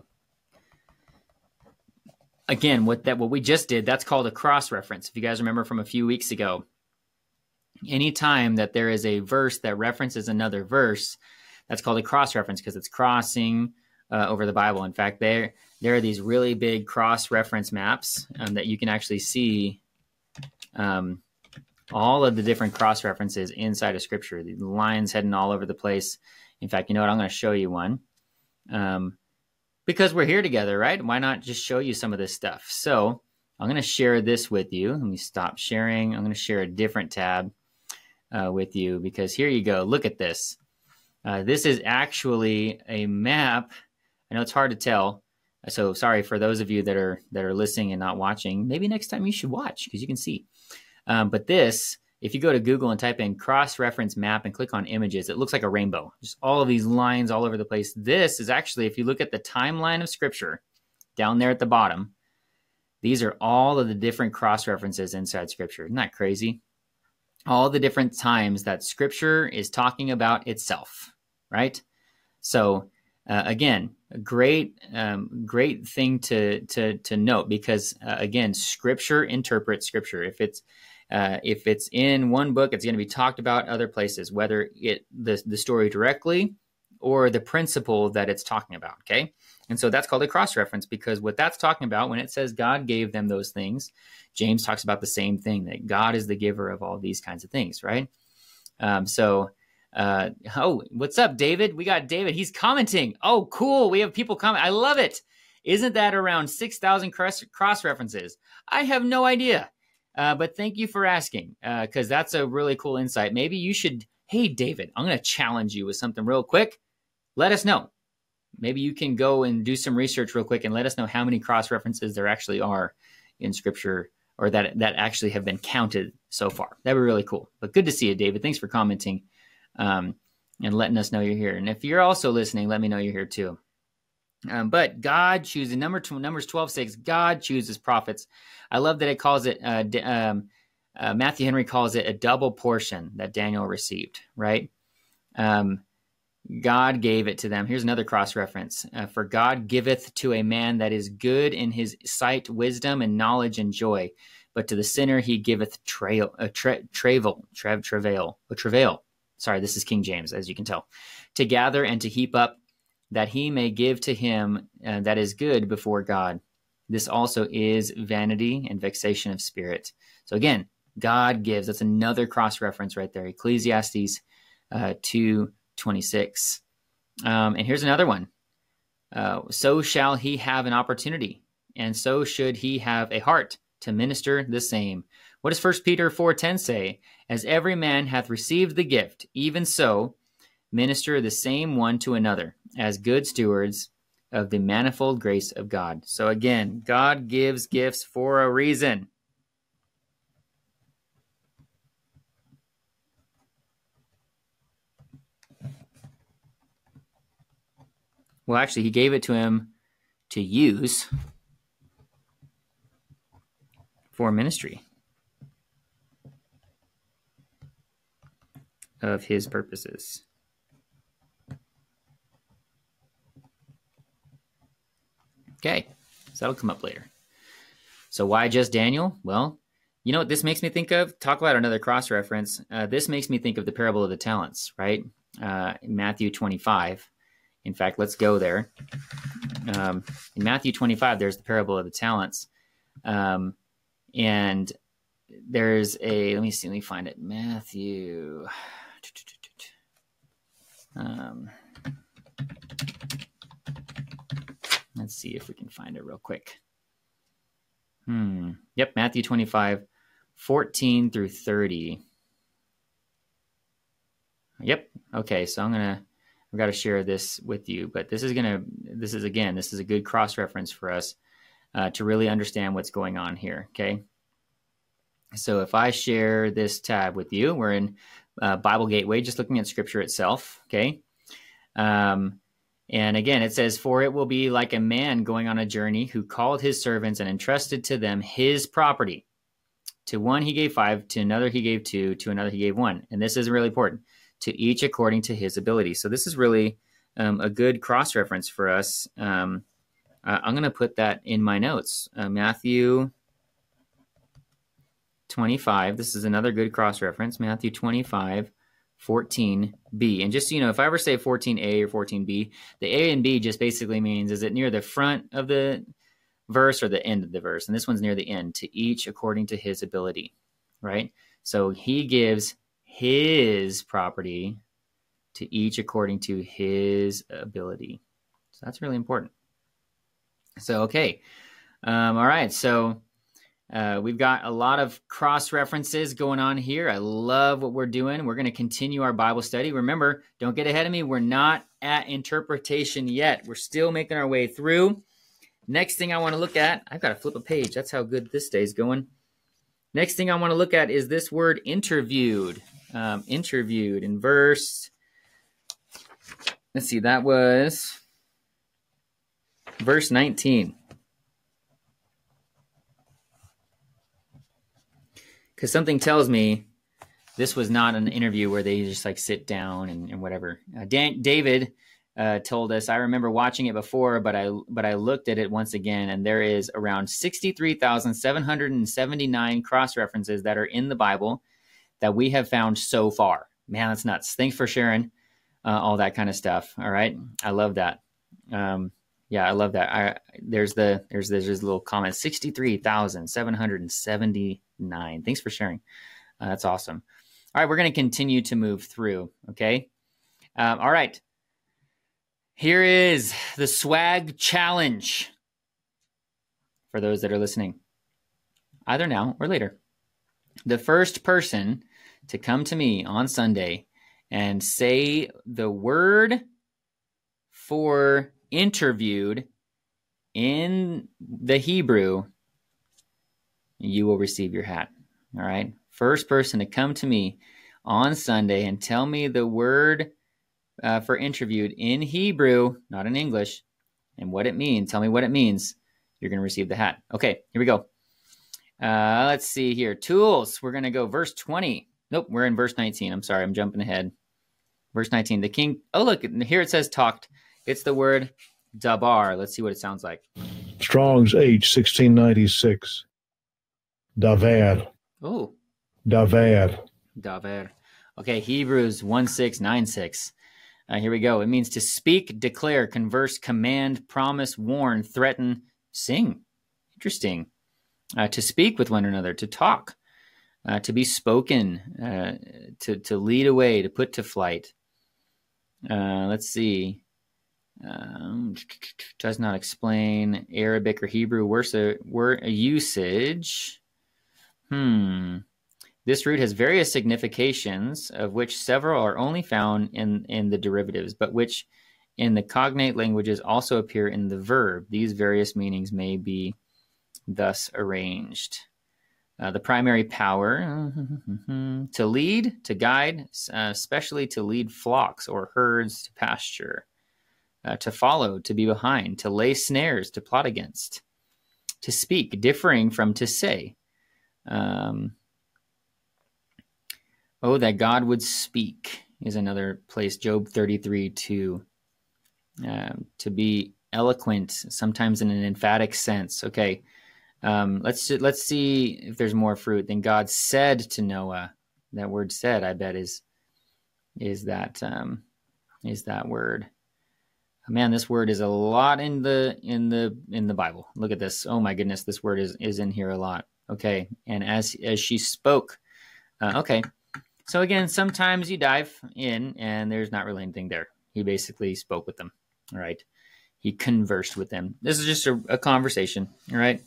Again, what we just did, that's called a cross reference. If you guys remember from a few weeks ago, anytime that there is a verse that references another verse, that's called a cross reference because it's crossing over the Bible. In fact, there are these really big cross reference maps that you can actually see all of the different cross references inside of Scripture. The lines heading all over the place. In fact, you know what? I'm going to show you one because we're here together, right? Why not just show you some of this stuff? So I'm going to share this with you. Let me stop sharing. I'm going to share a different tab with you because here you go. Look at this. This is actually a map. I know it's hard to tell. So sorry for those of you that are listening and not watching. Maybe next time you should watch because you can see. But this, if you go to Google and type in cross-reference map and click on images, it looks like a rainbow. Just all of these lines all over the place. This is actually, if you look at the timeline of Scripture down there at the bottom, these are all of the different cross-references inside Scripture. Isn't that crazy? All the different times that Scripture is talking about itself, right? So again, a great thing to note because again, Scripture interprets Scripture. If it's in one book, it's going to be talked about other places, whether the story directly or the principle that it's talking about. Okay, and so that's called a cross reference because what that's talking about when it says God gave them those things, James talks about the same thing, that God is the giver of all these kinds of things, right? Oh, what's up, David? We got David. He's commenting. Oh, cool. We have people comment. I love it. Isn't that around 6,000 cross references? I have no idea. But thank you for asking, because that's a really cool insight. Maybe you should, hey, David, I'm going to challenge you with something real quick. Let us know. Maybe you can go and do some research real quick and let us know how many cross references there actually are in Scripture or that actually have been counted so far. That'd be really cool. But good to see you, David. Thanks for commenting. And letting us know you're here. And if you're also listening, let me know you're here too. But God chooses, Numbers 12:6, God chooses prophets. I love that it calls it, Matthew Henry calls it a double portion that Daniel received, right? God gave it to them. Here's another cross-reference. For God giveth to a man that is good in his sight wisdom and knowledge and joy, but to the sinner he giveth travail. Sorry, this is King James, as you can tell. To gather and to heap up, that he may give to him that is good before God. This also is vanity and vexation of spirit. So again, God gives. That's another cross-reference right there. Ecclesiastes 2:26. And here's another one. So shall he have an opportunity, and so should he have a heart to minister the same. What does 1 Peter 4:10 say? As every man hath received the gift, even so minister the same one to another, as good stewards of the manifold grace of God. So again, God gives gifts for a reason. Well, actually, he gave it to him to use for ministry of his purposes. Okay, so that'll come up later. So why just Daniel? Well, you know what this makes me think of? Talk about another cross-reference. This makes me think of the parable of the talents, right? Matthew 25. In fact, let's go there. In Matthew 25, there's the parable of the talents. And there's let me see, let me find it. Matthew. Let's see if we can find it real quick. Yep, Matthew 25, 14 through 30. Yep. Okay, so I'm I've got to share this with you. But this is a good cross-reference for us to really understand what's going on here, okay? So if I share this tab with you, we're in Bible Gateway, just looking at Scripture itself, okay? And again, it says, "For it will be like a man going on a journey who called his servants and entrusted to them his property. To one he gave 5, to another he gave 2, to another he gave 1." And this is really important. "To each according to his ability." So this is really a good cross-reference for us. I'm going to put that in my notes. Matthew 25. This is another good cross-reference. Matthew 25, 14b. And just so you know, if I ever say 14a or 14b, the A and B just basically means, is it near the front of the verse or the end of the verse? And this one's near the end. To each according to his ability, right? So he gives his property to each according to his ability. So that's really important. So, okay. All right. So we've got a lot of cross references going on here. I love what we're doing. We're going to continue our Bible study. Remember, don't get ahead of me. We're not at interpretation yet. We're still making our way through. Next thing I want to look at, I've got to flip a page. That's how good this day is going. Next thing I want to look at is this word interviewed. Interviewed in verse, let's see, that was verse 19. Because something tells me this was not an interview where they just like sit down and whatever. David told us, I remember watching it before, but I looked at it once again, and there is around 63,779 cross-references that are in the Bible that we have found so far. Man, that's nuts. Thanks for sharing all that kind of stuff. All right. I love that. Yeah, I love that. There's this little comment, 63,779. Thanks for sharing. That's awesome. All right, we're going to continue to move through, okay? All right. Here is the swag challenge for those that are listening, either now or later. The first person to come to me on Sunday and say the word for interviewed in the Hebrew, you will receive your hat. All right. First person to come to me on Sunday and tell me the word for interviewed in Hebrew, not in English, and what it means. Tell me what it means. You're going to receive the hat. Okay, here we go. Let's see here. Tools. We're going to go verse 20. Nope, we're in verse 19. I'm sorry, I'm jumping ahead. Verse 19. The king. Oh, look, here it says talked. It's the word dabar. Let's see what it sounds like. Strong's H 1696. Daver. Oh. Daver. Daver. Okay, Hebrews 1696. Here we go. It means to speak, declare, converse, command, promise, warn, threaten, sing. Interesting. To speak with one another, to talk, to be spoken, to lead away, to put to flight. Let's see. Does not explain Arabic or Hebrew word usage. This root has various significations, of which several are only found in the derivatives, but which in the cognate languages also appear in the verb. These various meanings may be thus arranged. The primary power, to lead, to guide, especially to lead flocks or herds to pasture, to follow, to be behind, to lay snares, to plot against, to speak, differing from to say. That God would speak is another place. Job 33:2. To be eloquent, sometimes in an emphatic sense. Okay, let's see if there's more fruit. Then God said to Noah. That word "said," I bet is that word. Man, this word is a lot in the Bible. Look at this. Oh my goodness, this word is in here a lot. Okay, and as she spoke. Okay. So again, sometimes you dive in and there's not really anything there. He basically spoke with them, all right? He conversed with them. This is just a conversation, all right?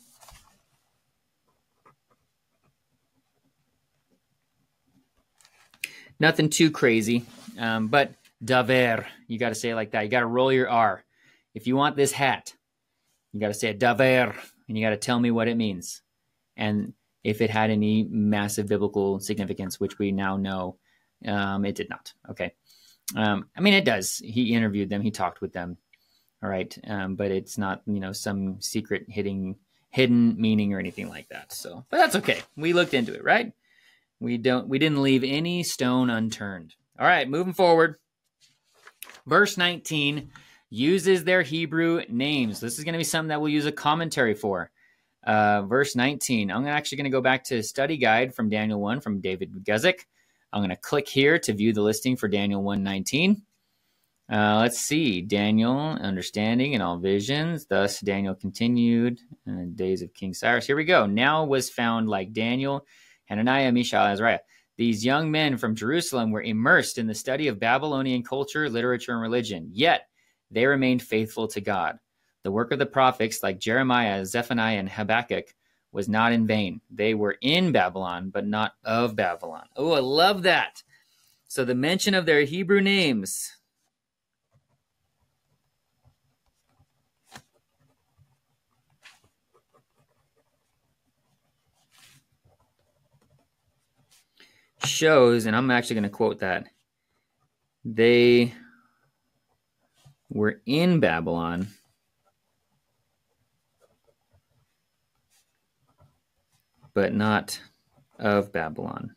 Nothing too crazy, but Daver. You got to say it like that. You got to roll your R. If you want this hat, you got to say it daver, and you got to tell me what it means. And if it had any massive biblical significance, which we now know it did not. Okay. I mean, it does. He interviewed them. He talked with them. All right. But it's not, some secret hidden meaning or anything like that. So, but that's okay. We looked into it, right? We didn't leave any stone unturned. All right, moving forward. Verse 19 uses their Hebrew names. This is going to be something that we'll use a commentary for. Verse 19. I'm actually going to go back to study guide from Daniel 1 from David Guzik. I'm going to click here to view the listing for Daniel 1:19. Let's see. Daniel, understanding in all visions. Thus Daniel continued in the days of King Cyrus. Here we go. Now was found like Daniel, Hananiah, Mishael, Azariah. These young men from Jerusalem were immersed in the study of Babylonian culture, literature, and religion. Yet they remained faithful to God. The work of the prophets like Jeremiah, Zephaniah, and Habakkuk was not in vain. They were in Babylon, but not of Babylon. Oh, I love that. So the mention of their Hebrew names shows, and I'm actually going to quote that, they were in Babylon, but not of Babylon.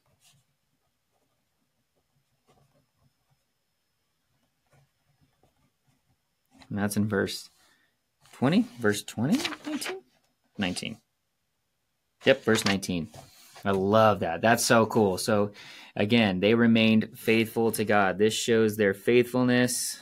And that's in verse 20? Verse 20? 19? 19. Yep, verse 19. I love that. That's so cool. So again, they remained faithful to God. This shows their faithfulness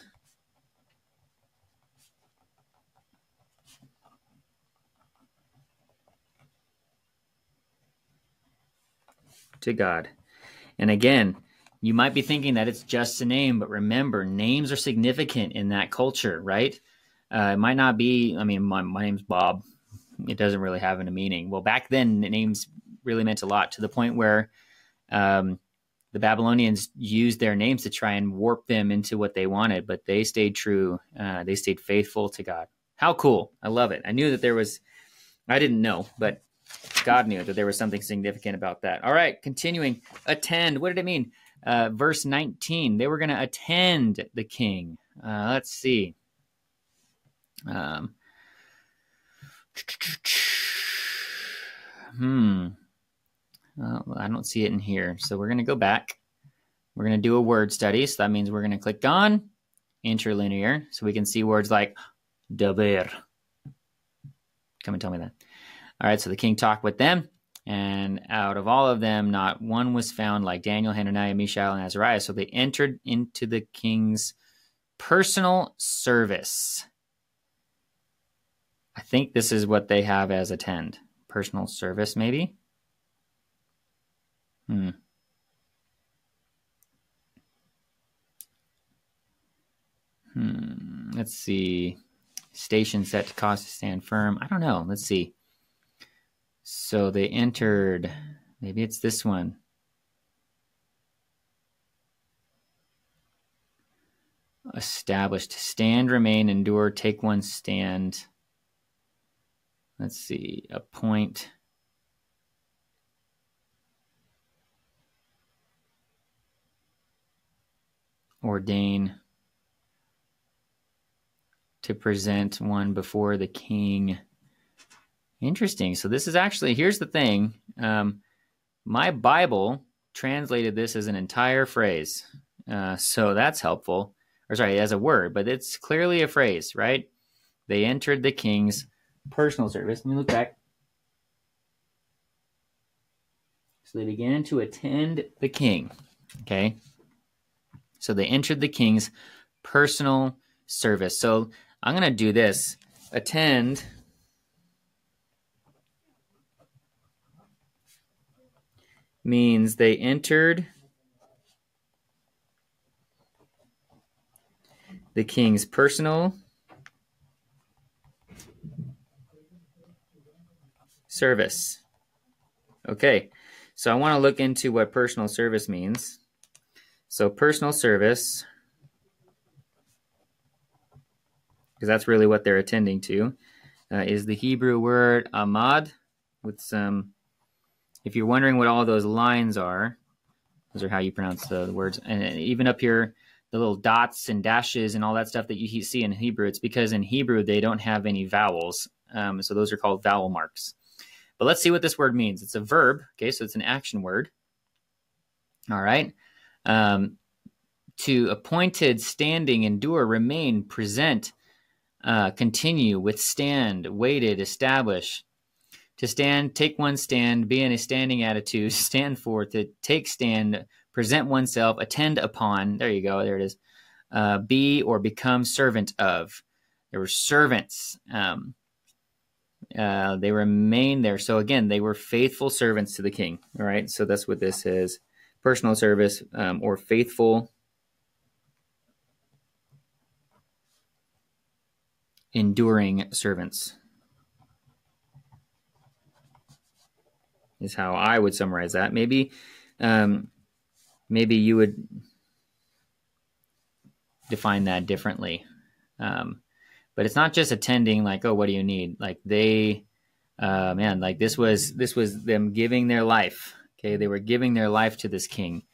to God. And again, you might be thinking that it's just a name, but remember, names are significant in that culture, right? It might not be, my name's Bob. It doesn't really have any meaning. Well, back then, names really meant a lot, to the point where the Babylonians used their names to try and warp them into what they wanted, but they stayed true. They stayed faithful to God. How cool. I love it. I knew that I didn't know, but God knew that there was something significant about that. All right, continuing. Attend. What did it mean? Verse 19. They were going to attend the king. Let's see. Well, I don't see it in here. So we're going to go back. We're going to do a word study. So that means we're going to click on interlinear so we can see words like daber. Come and tell me that. All right, so the king talked with them, and out of all of them, not one was found like Daniel, Hananiah, Mishael, and Azariah. So they entered into the king's personal service. I think this is what they have as attend. Personal service, maybe? Let's see. Station set to cause to stand firm. I don't know. Let's see. So they entered. Maybe it's this one. Established. Stand, remain, endure, take one stand. Let's see. Appoint. Ordain. To present one before the king. Interesting. So this is actually, here's the thing. My Bible translated this as an entire phrase. So that's helpful. Or sorry, as a word, but it's clearly a phrase, right? They entered the king's personal service. Let me look back. So they began to attend the king. Okay. So they entered the king's personal service. So I'm going to do this. Attend means they entered the king's personal service. Okay, so I want to look into what personal service means. So personal service because that's really what they're attending to, is the Hebrew word amad, with some, if you're wondering what all those lines are, those are how you pronounce the words. And even up here, the little dots and dashes and all that stuff that you see in Hebrew, it's because in Hebrew they don't have any vowels. So those are called vowel marks. But let's see what this word means. It's a verb, okay, so it's an action word. All right. To appointed, standing, endure, remain, present, continue, withstand, waited, establish. To stand, take one stand, be in a standing attitude, stand for, to take stand, present oneself, attend upon. There you go. There it is. Be or become servant of. There were servants. They remained there. So again, they were faithful servants to the king. All right. So that's what this is. Personal service, or faithful, enduring servants is how I would summarize that. Maybe you would define that differently. But it's not just attending like, oh, what do you need? Like they, like this was them giving their life. Okay. They were giving their life to this king.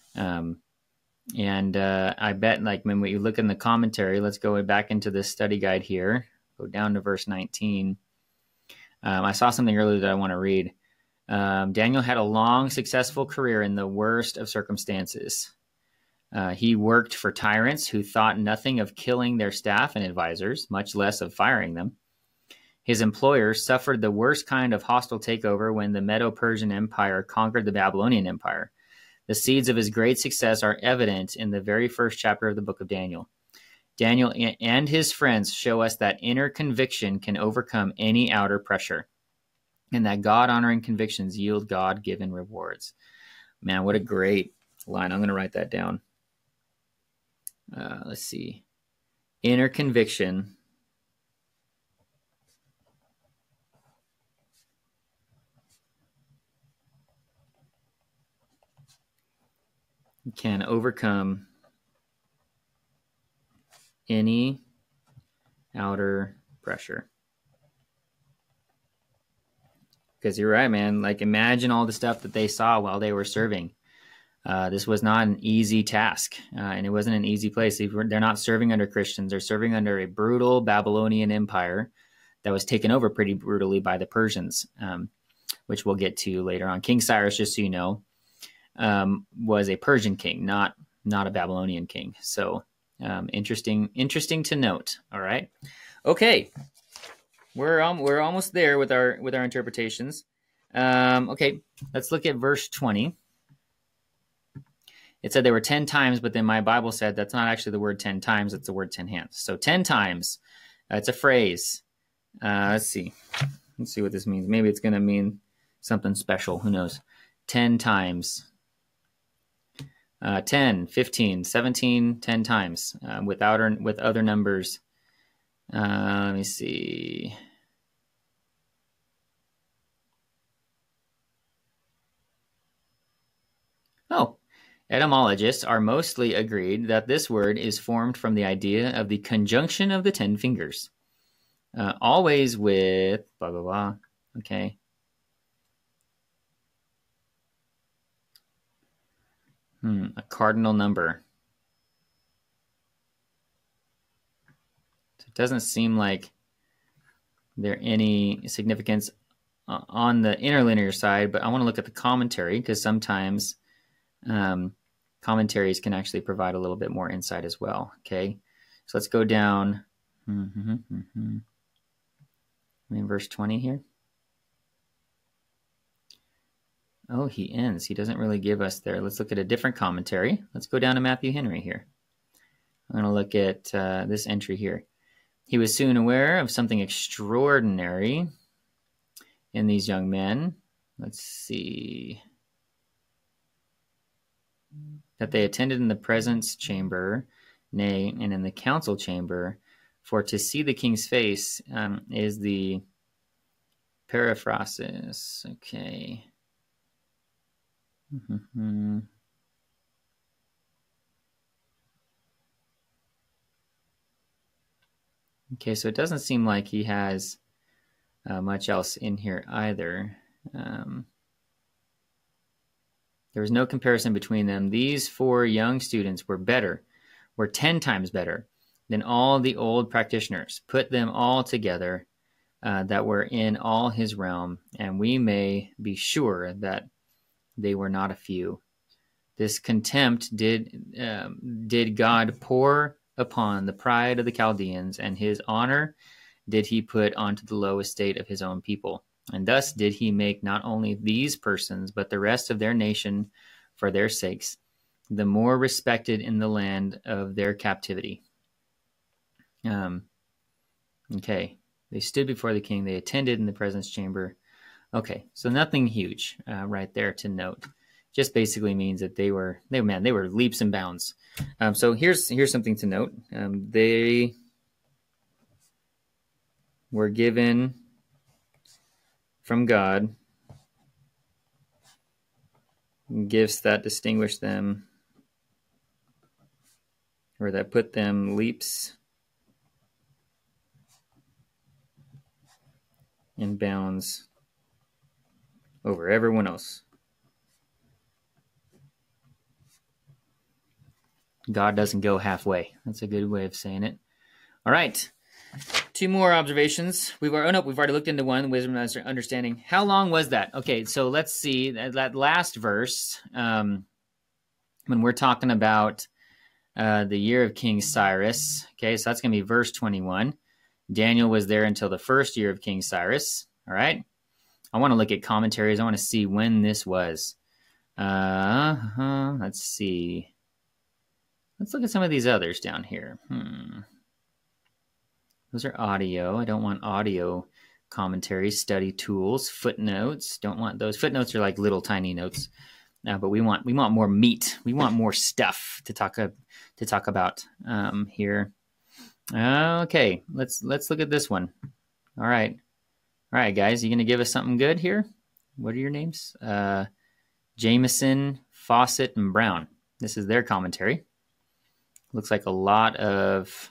And I bet, like, when you look in the commentary, let's go back into this study guide here, go down to verse 19. I saw something earlier that I want to read. Daniel had a long, successful career in the worst of circumstances. He worked for tyrants who thought nothing of killing their staff and advisors, much less of firing them. His employers suffered the worst kind of hostile takeover when the Medo-Persian Empire conquered the Babylonian Empire. The seeds of his great success are evident in the very first chapter of the book of Daniel. Daniel and his friends show us that inner conviction can overcome any outer pressure, and that God-honoring convictions yield God-given rewards. Man, what a great line. I'm going to write that down. Let's see. Inner conviction can overcome any outer pressure. Because you're right, man. Like, imagine all the stuff that they saw while they were serving. This was not an easy task, and it wasn't an easy place. They're not serving under Christians. They're serving under a brutal Babylonian empire that was taken over pretty brutally by the Persians, which we'll get to later on. King Cyrus, just so you know, was a Persian king, not a Babylonian king. So interesting to note. All right. Okay. We're almost there with our interpretations. Okay, let's look at verse 20. It said there were 10 times, but then my Bible said that's not actually the word 10 times, it's the word 10 hands. So 10 times, it's a phrase. Let's see what this means. Maybe it's going to mean something special. Who knows? 10 times. 10, 15, 17, 10 times with other numbers. Let me see. Oh, etymologists are mostly agreed that this word is formed from the idea of the conjunction of the 10 fingers. Always with blah, blah, blah. Okay. A cardinal number. So it doesn't seem like there any significance on the interlinear side, but I want to look at the commentary because sometimes commentaries can actually provide a little bit more insight as well. Okay, so let's go down. In verse 20 here. Oh, he ends. He doesn't really give us there. Let's look at a different commentary. Let's go down to Matthew Henry here. I'm going to look at this entry here. He was soon aware of something extraordinary in these young men. Let's see. That they attended in the presence chamber, nay, and in the council chamber, for to see the king's face is the periphrasis. Okay. Okay, so it doesn't seem like he has much else in here either. There was no comparison between them. These 4 young students were 10 times better than all the old practitioners. Put them all together that were in all his realm, and we may be sure that they were not a few. This contempt did God pour upon the pride of the Chaldeans, and his honor did he put onto the low estate of his own people. And thus did he make not only these persons, but the rest of their nation, for their sakes, the more respected in the land of their captivity. Okay, they stood before the king. They attended in the presence chamber. Okay, so nothing huge right there to note. Just basically means that they were leaps and bounds. So here's something to note. They were given from God gifts that distinguish them, or that put them leaps and bounds over everyone else. God doesn't go halfway. That's a good way of saying it. All right. 2 more observations. We've already looked into one, wisdom and understanding. How long was that? Okay, so let's see that last verse. When we're talking about the year of King Cyrus. Okay, so that's going to be verse 21. Daniel was there until the first year of King Cyrus. All right. I want to look at commentaries. I want to see when this was. Let's see. Let's look at some of these others down here. Those are audio. I don't want audio commentaries, study tools, footnotes. Don't want those. Footnotes are like little tiny notes. But we want more meat. We want more stuff to talk about here. Okay, let's look at this one. All right, guys, you gonna give us something good here? What are your names? Jameson, Fawcett, and Brown. This is their commentary. Looks like a lot of.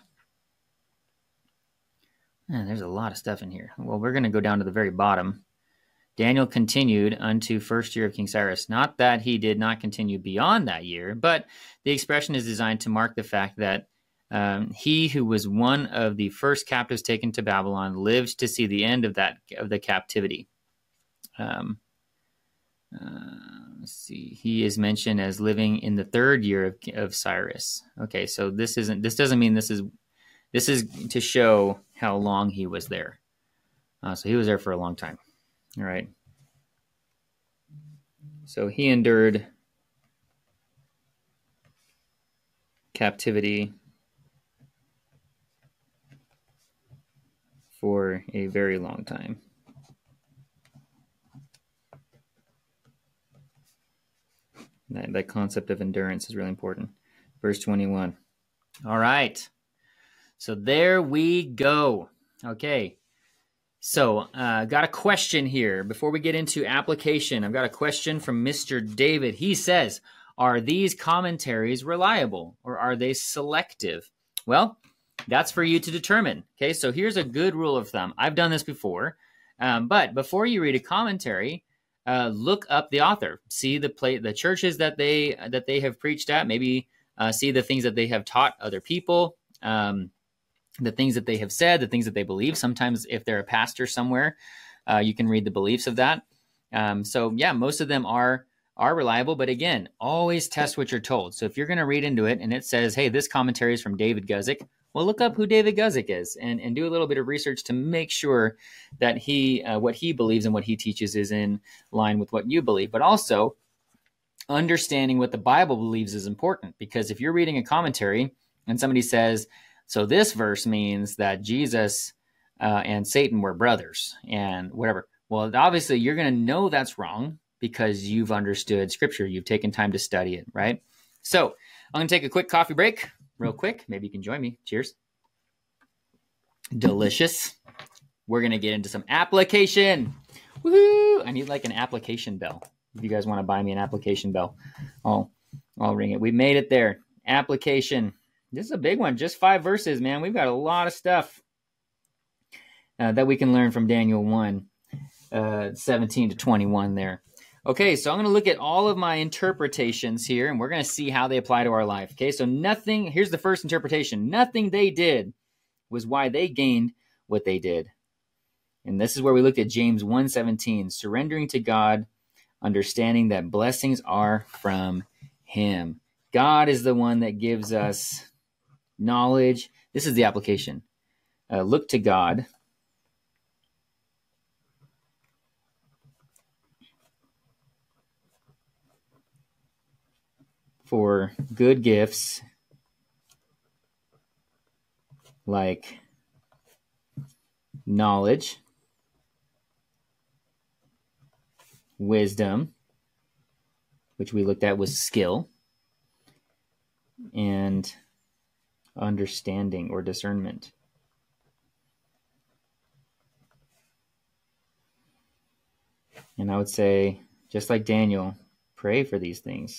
There's a lot of stuff in here. Well, we're gonna go down to the very bottom. Daniel continued unto first year of King Cyrus. Not that he did not continue beyond that year, but the expression is designed to mark the fact that he who was one of the first captives taken to Babylon lived to see the end of the captivity. Let's see. He is mentioned as living in the 3rd year of Cyrus. Okay, so this doesn't mean this is to show how long he was there. So he was there for a long time. All right. So he endured captivity for a very long time. That concept of endurance is really important. Verse 21. All right. So there we go. Okay. So got a question here. Before we get into application, I've got a question from Mr. David. He says, are these commentaries reliable or are they selective? Well, that's for you to determine. Okay, so here's a good rule of thumb. I've done this before, but before you read a commentary, look up the author. See the churches that they have preached at. Maybe see the things that they have taught other people. The things that they have said, the things that they believe. Sometimes if they're a pastor somewhere, you can read the beliefs of that. So yeah, most of them are reliable, but again, always test what you're told. So if you're going to read into it and it says, hey, this commentary is from David Guzik, well, look up who David Guzik is and do a little bit of research to make sure that what he believes and what he teaches is in line with what you believe. But also understanding what the Bible believes is important, because if you're reading a commentary and somebody says, so this verse means that Jesus and Satan were brothers and whatever. Well, obviously you're going to know that's wrong because you've understood Scripture. You've taken time to study it, right? So I'm going to take a quick coffee break real quick. Maybe you can join me. Cheers. Delicious. We're going to get into some application. Woohoo! I need like an application bell. If you guys want to buy me an application bell, I'll ring it. We made it there. Application. This is a big one. Just 5 verses, man. We've got a lot of stuff. that we can learn from Daniel 1, 17 to 21 there. Okay, so I'm going to look at all of my interpretations here, and we're going to see how they apply to our life. Okay, so here's the first interpretation. Nothing they did was why they gained what they did. And this is where we looked at James 1:17, surrendering to God, understanding that blessings are from him. God is the one that gives us knowledge. This is the application. Look to God for good gifts like knowledge, wisdom, which we looked at was skill, and understanding or discernment. And I would say, just like Daniel, pray for these things.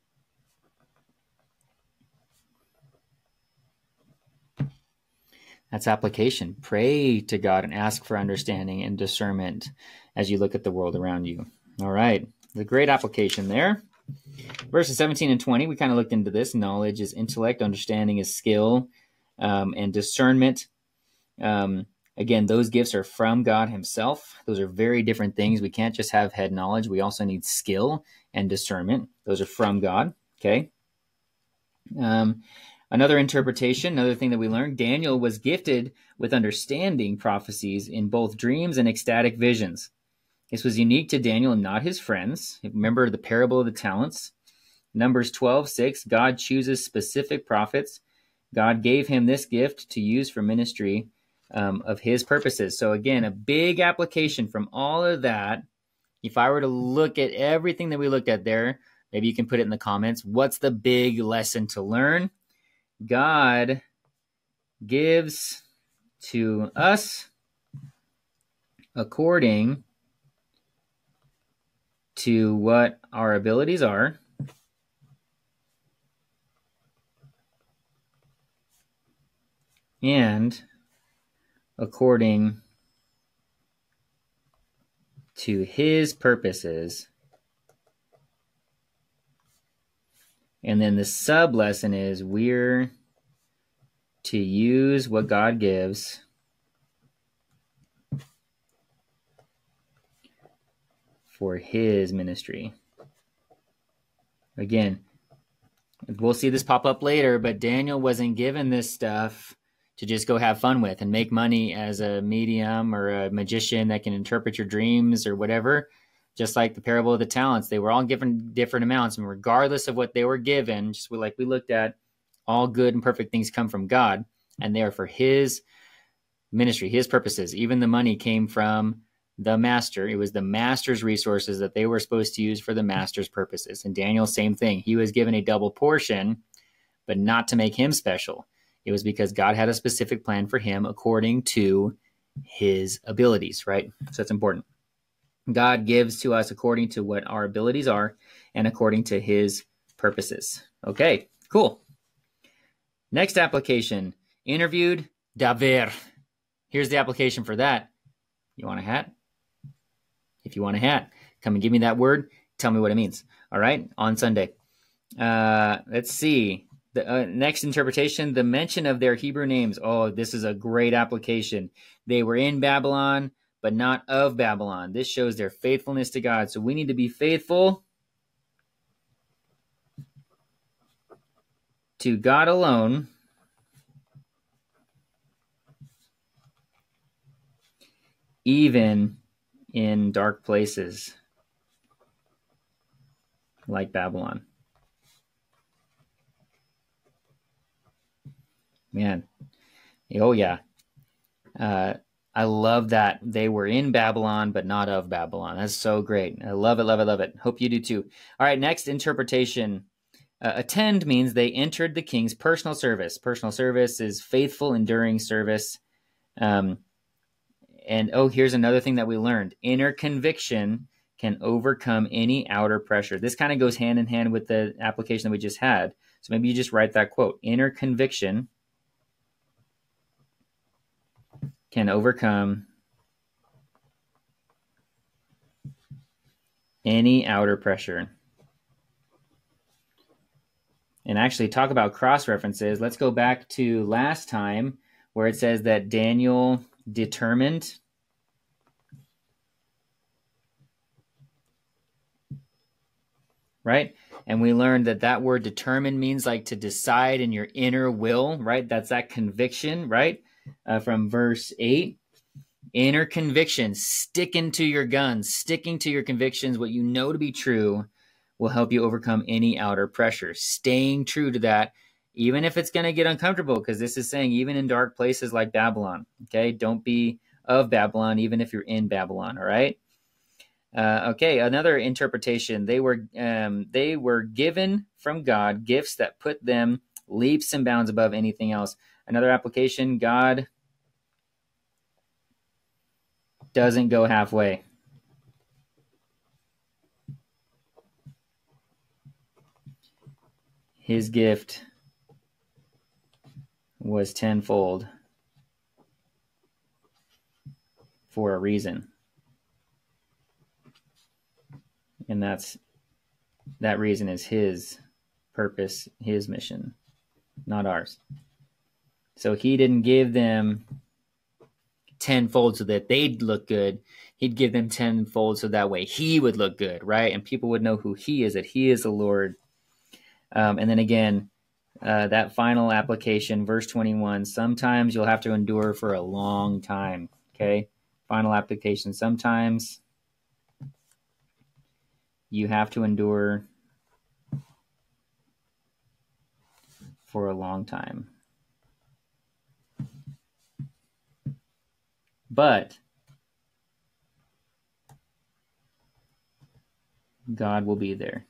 That's application. Pray to God and ask for understanding and discernment as you look at the world around you. All right. The great application there. Verses 17 and 20, we kind of looked into this. Knowledge is intellect, understanding is skill, and discernment. Again, those gifts are from God himself. Those are very different things. We can't just have head knowledge. We also need skill and discernment. Those are from God. Okay. Another interpretation, another thing that we learned, Daniel was gifted with understanding prophecies in both dreams and ecstatic visions. This was unique to Daniel and not his friends. Remember the parable of the talents. Numbers 12:6, God chooses specific prophets. God gave him this gift to use for ministry of his purposes. So again, a big application from all of that. If I were to look at everything that we looked at there, maybe you can put it in the comments. What's the big lesson to learn? God gives to us according to what our abilities are, and according to his purposes. And then the sub lesson is we're to use what God gives for his ministry. Again, we'll see this pop up later, but Daniel wasn't given this stuff to just go have fun with and make money as a medium or a magician that can interpret your dreams or whatever. Just like the parable of the talents, they were all given different amounts, and regardless of what they were given, just like we looked at, all good and perfect things come from God, and they are for his ministry, his purposes. Even the money came from the master. It was the master's resources that they were supposed to use for the master's purposes. And Daniel, same thing. He was given a double portion, but not to make him special. It was because God had a specific plan for him according to his abilities, right? So that's important. God gives to us according to what our abilities are and according to his purposes. Okay, cool. Next application, interviewed, daver. Here's the application for that. You want a hat? If you want a hat, come and give me that word. Tell me what it means. All right, on Sunday. Let's see. The next interpretation, the mention of their Hebrew names. Oh, this is a great application. They were in Babylon, but not of Babylon. This shows their faithfulness to God. So we need to be faithful to God alone, even in dark places like Babylon. Man, oh yeah. I love that they were in Babylon, but not of Babylon. That's so great. I love it, love it, love it. Hope you do too. All right, next interpretation. Attend means they entered the king's personal service. Personal service is faithful, enduring service. And here's another thing that we learned. Inner conviction can overcome any outer pressure. This kind of goes hand in hand with the application that we just had. So maybe you just write that quote. Inner conviction can overcome any outer pressure. And actually, talk about cross references. Let's go back to last time where it says that Daniel determined. Right? And we learned that that word determine means like to decide in your inner will, right? That's that conviction, right? From verse 8. Inner conviction, sticking to your guns, sticking to your convictions, what you know to be true, will help you overcome any outer pressure. Staying true to that, even if it's going to get uncomfortable, because this is saying even in dark places like Babylon, okay? Don't be of Babylon, even if you're in Babylon, all right? Okay, another interpretation. They were given from God gifts that put them leaps and bounds above anything else. Another application, God doesn't go halfway. His gift was tenfold for a reason. And that reason is his purpose, his mission, not ours. So he didn't give them tenfold so that they'd look good. He'd give them tenfold so that way he would look good, right? And people would know who he is, that he is the Lord. And then again, that final application, verse 21, sometimes you'll have to endure for a long time, okay? Final application, sometimes you have to endure for a long time. But God will be there.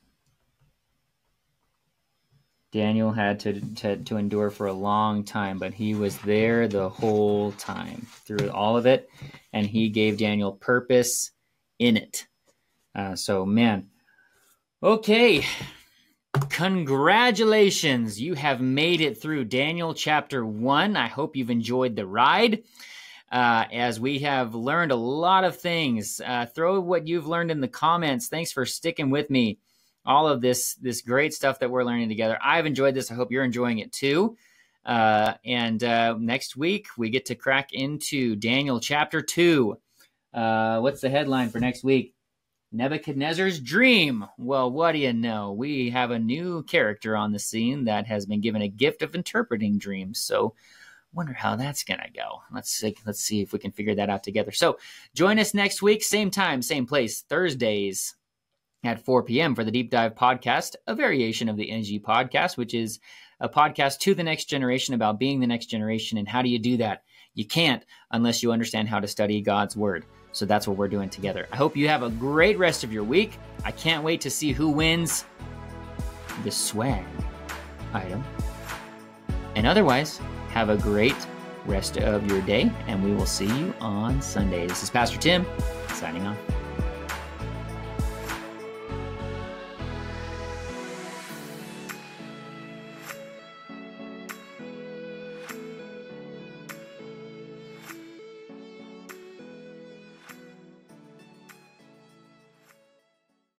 Daniel had to endure for a long time, but he was there the whole time through all of it, and he gave Daniel purpose in it. So, man, okay. Congratulations. You have made it through Daniel chapter 1. I hope you've enjoyed the ride. As we have learned a lot of things. Throw what you've learned in the comments. Thanks for sticking with me. All of this great stuff that we're learning together. I've enjoyed this. I hope you're enjoying it too. And next week, we get to crack into Daniel chapter 2. What's the headline for next week? Nebuchadnezzar's dream. Well, what do you know? We have a new character on the scene that has been given a gift of interpreting dreams. So wonder how that's going to go. Let's see if we can figure that out together. So join us next week, same time, same place, Thursdays at 4 p.m. for the Deep Dive Podcast, a variation of the NG Podcast, which is a podcast to the next generation about being the next generation. And how do you do that? You can't unless you understand how to study God's Word. So that's what we're doing together. I hope you have a great rest of your week. I can't wait to see who wins the swag item. And otherwise, have a great rest of your day, and we will see you on Sunday. This is Pastor Tim, signing off.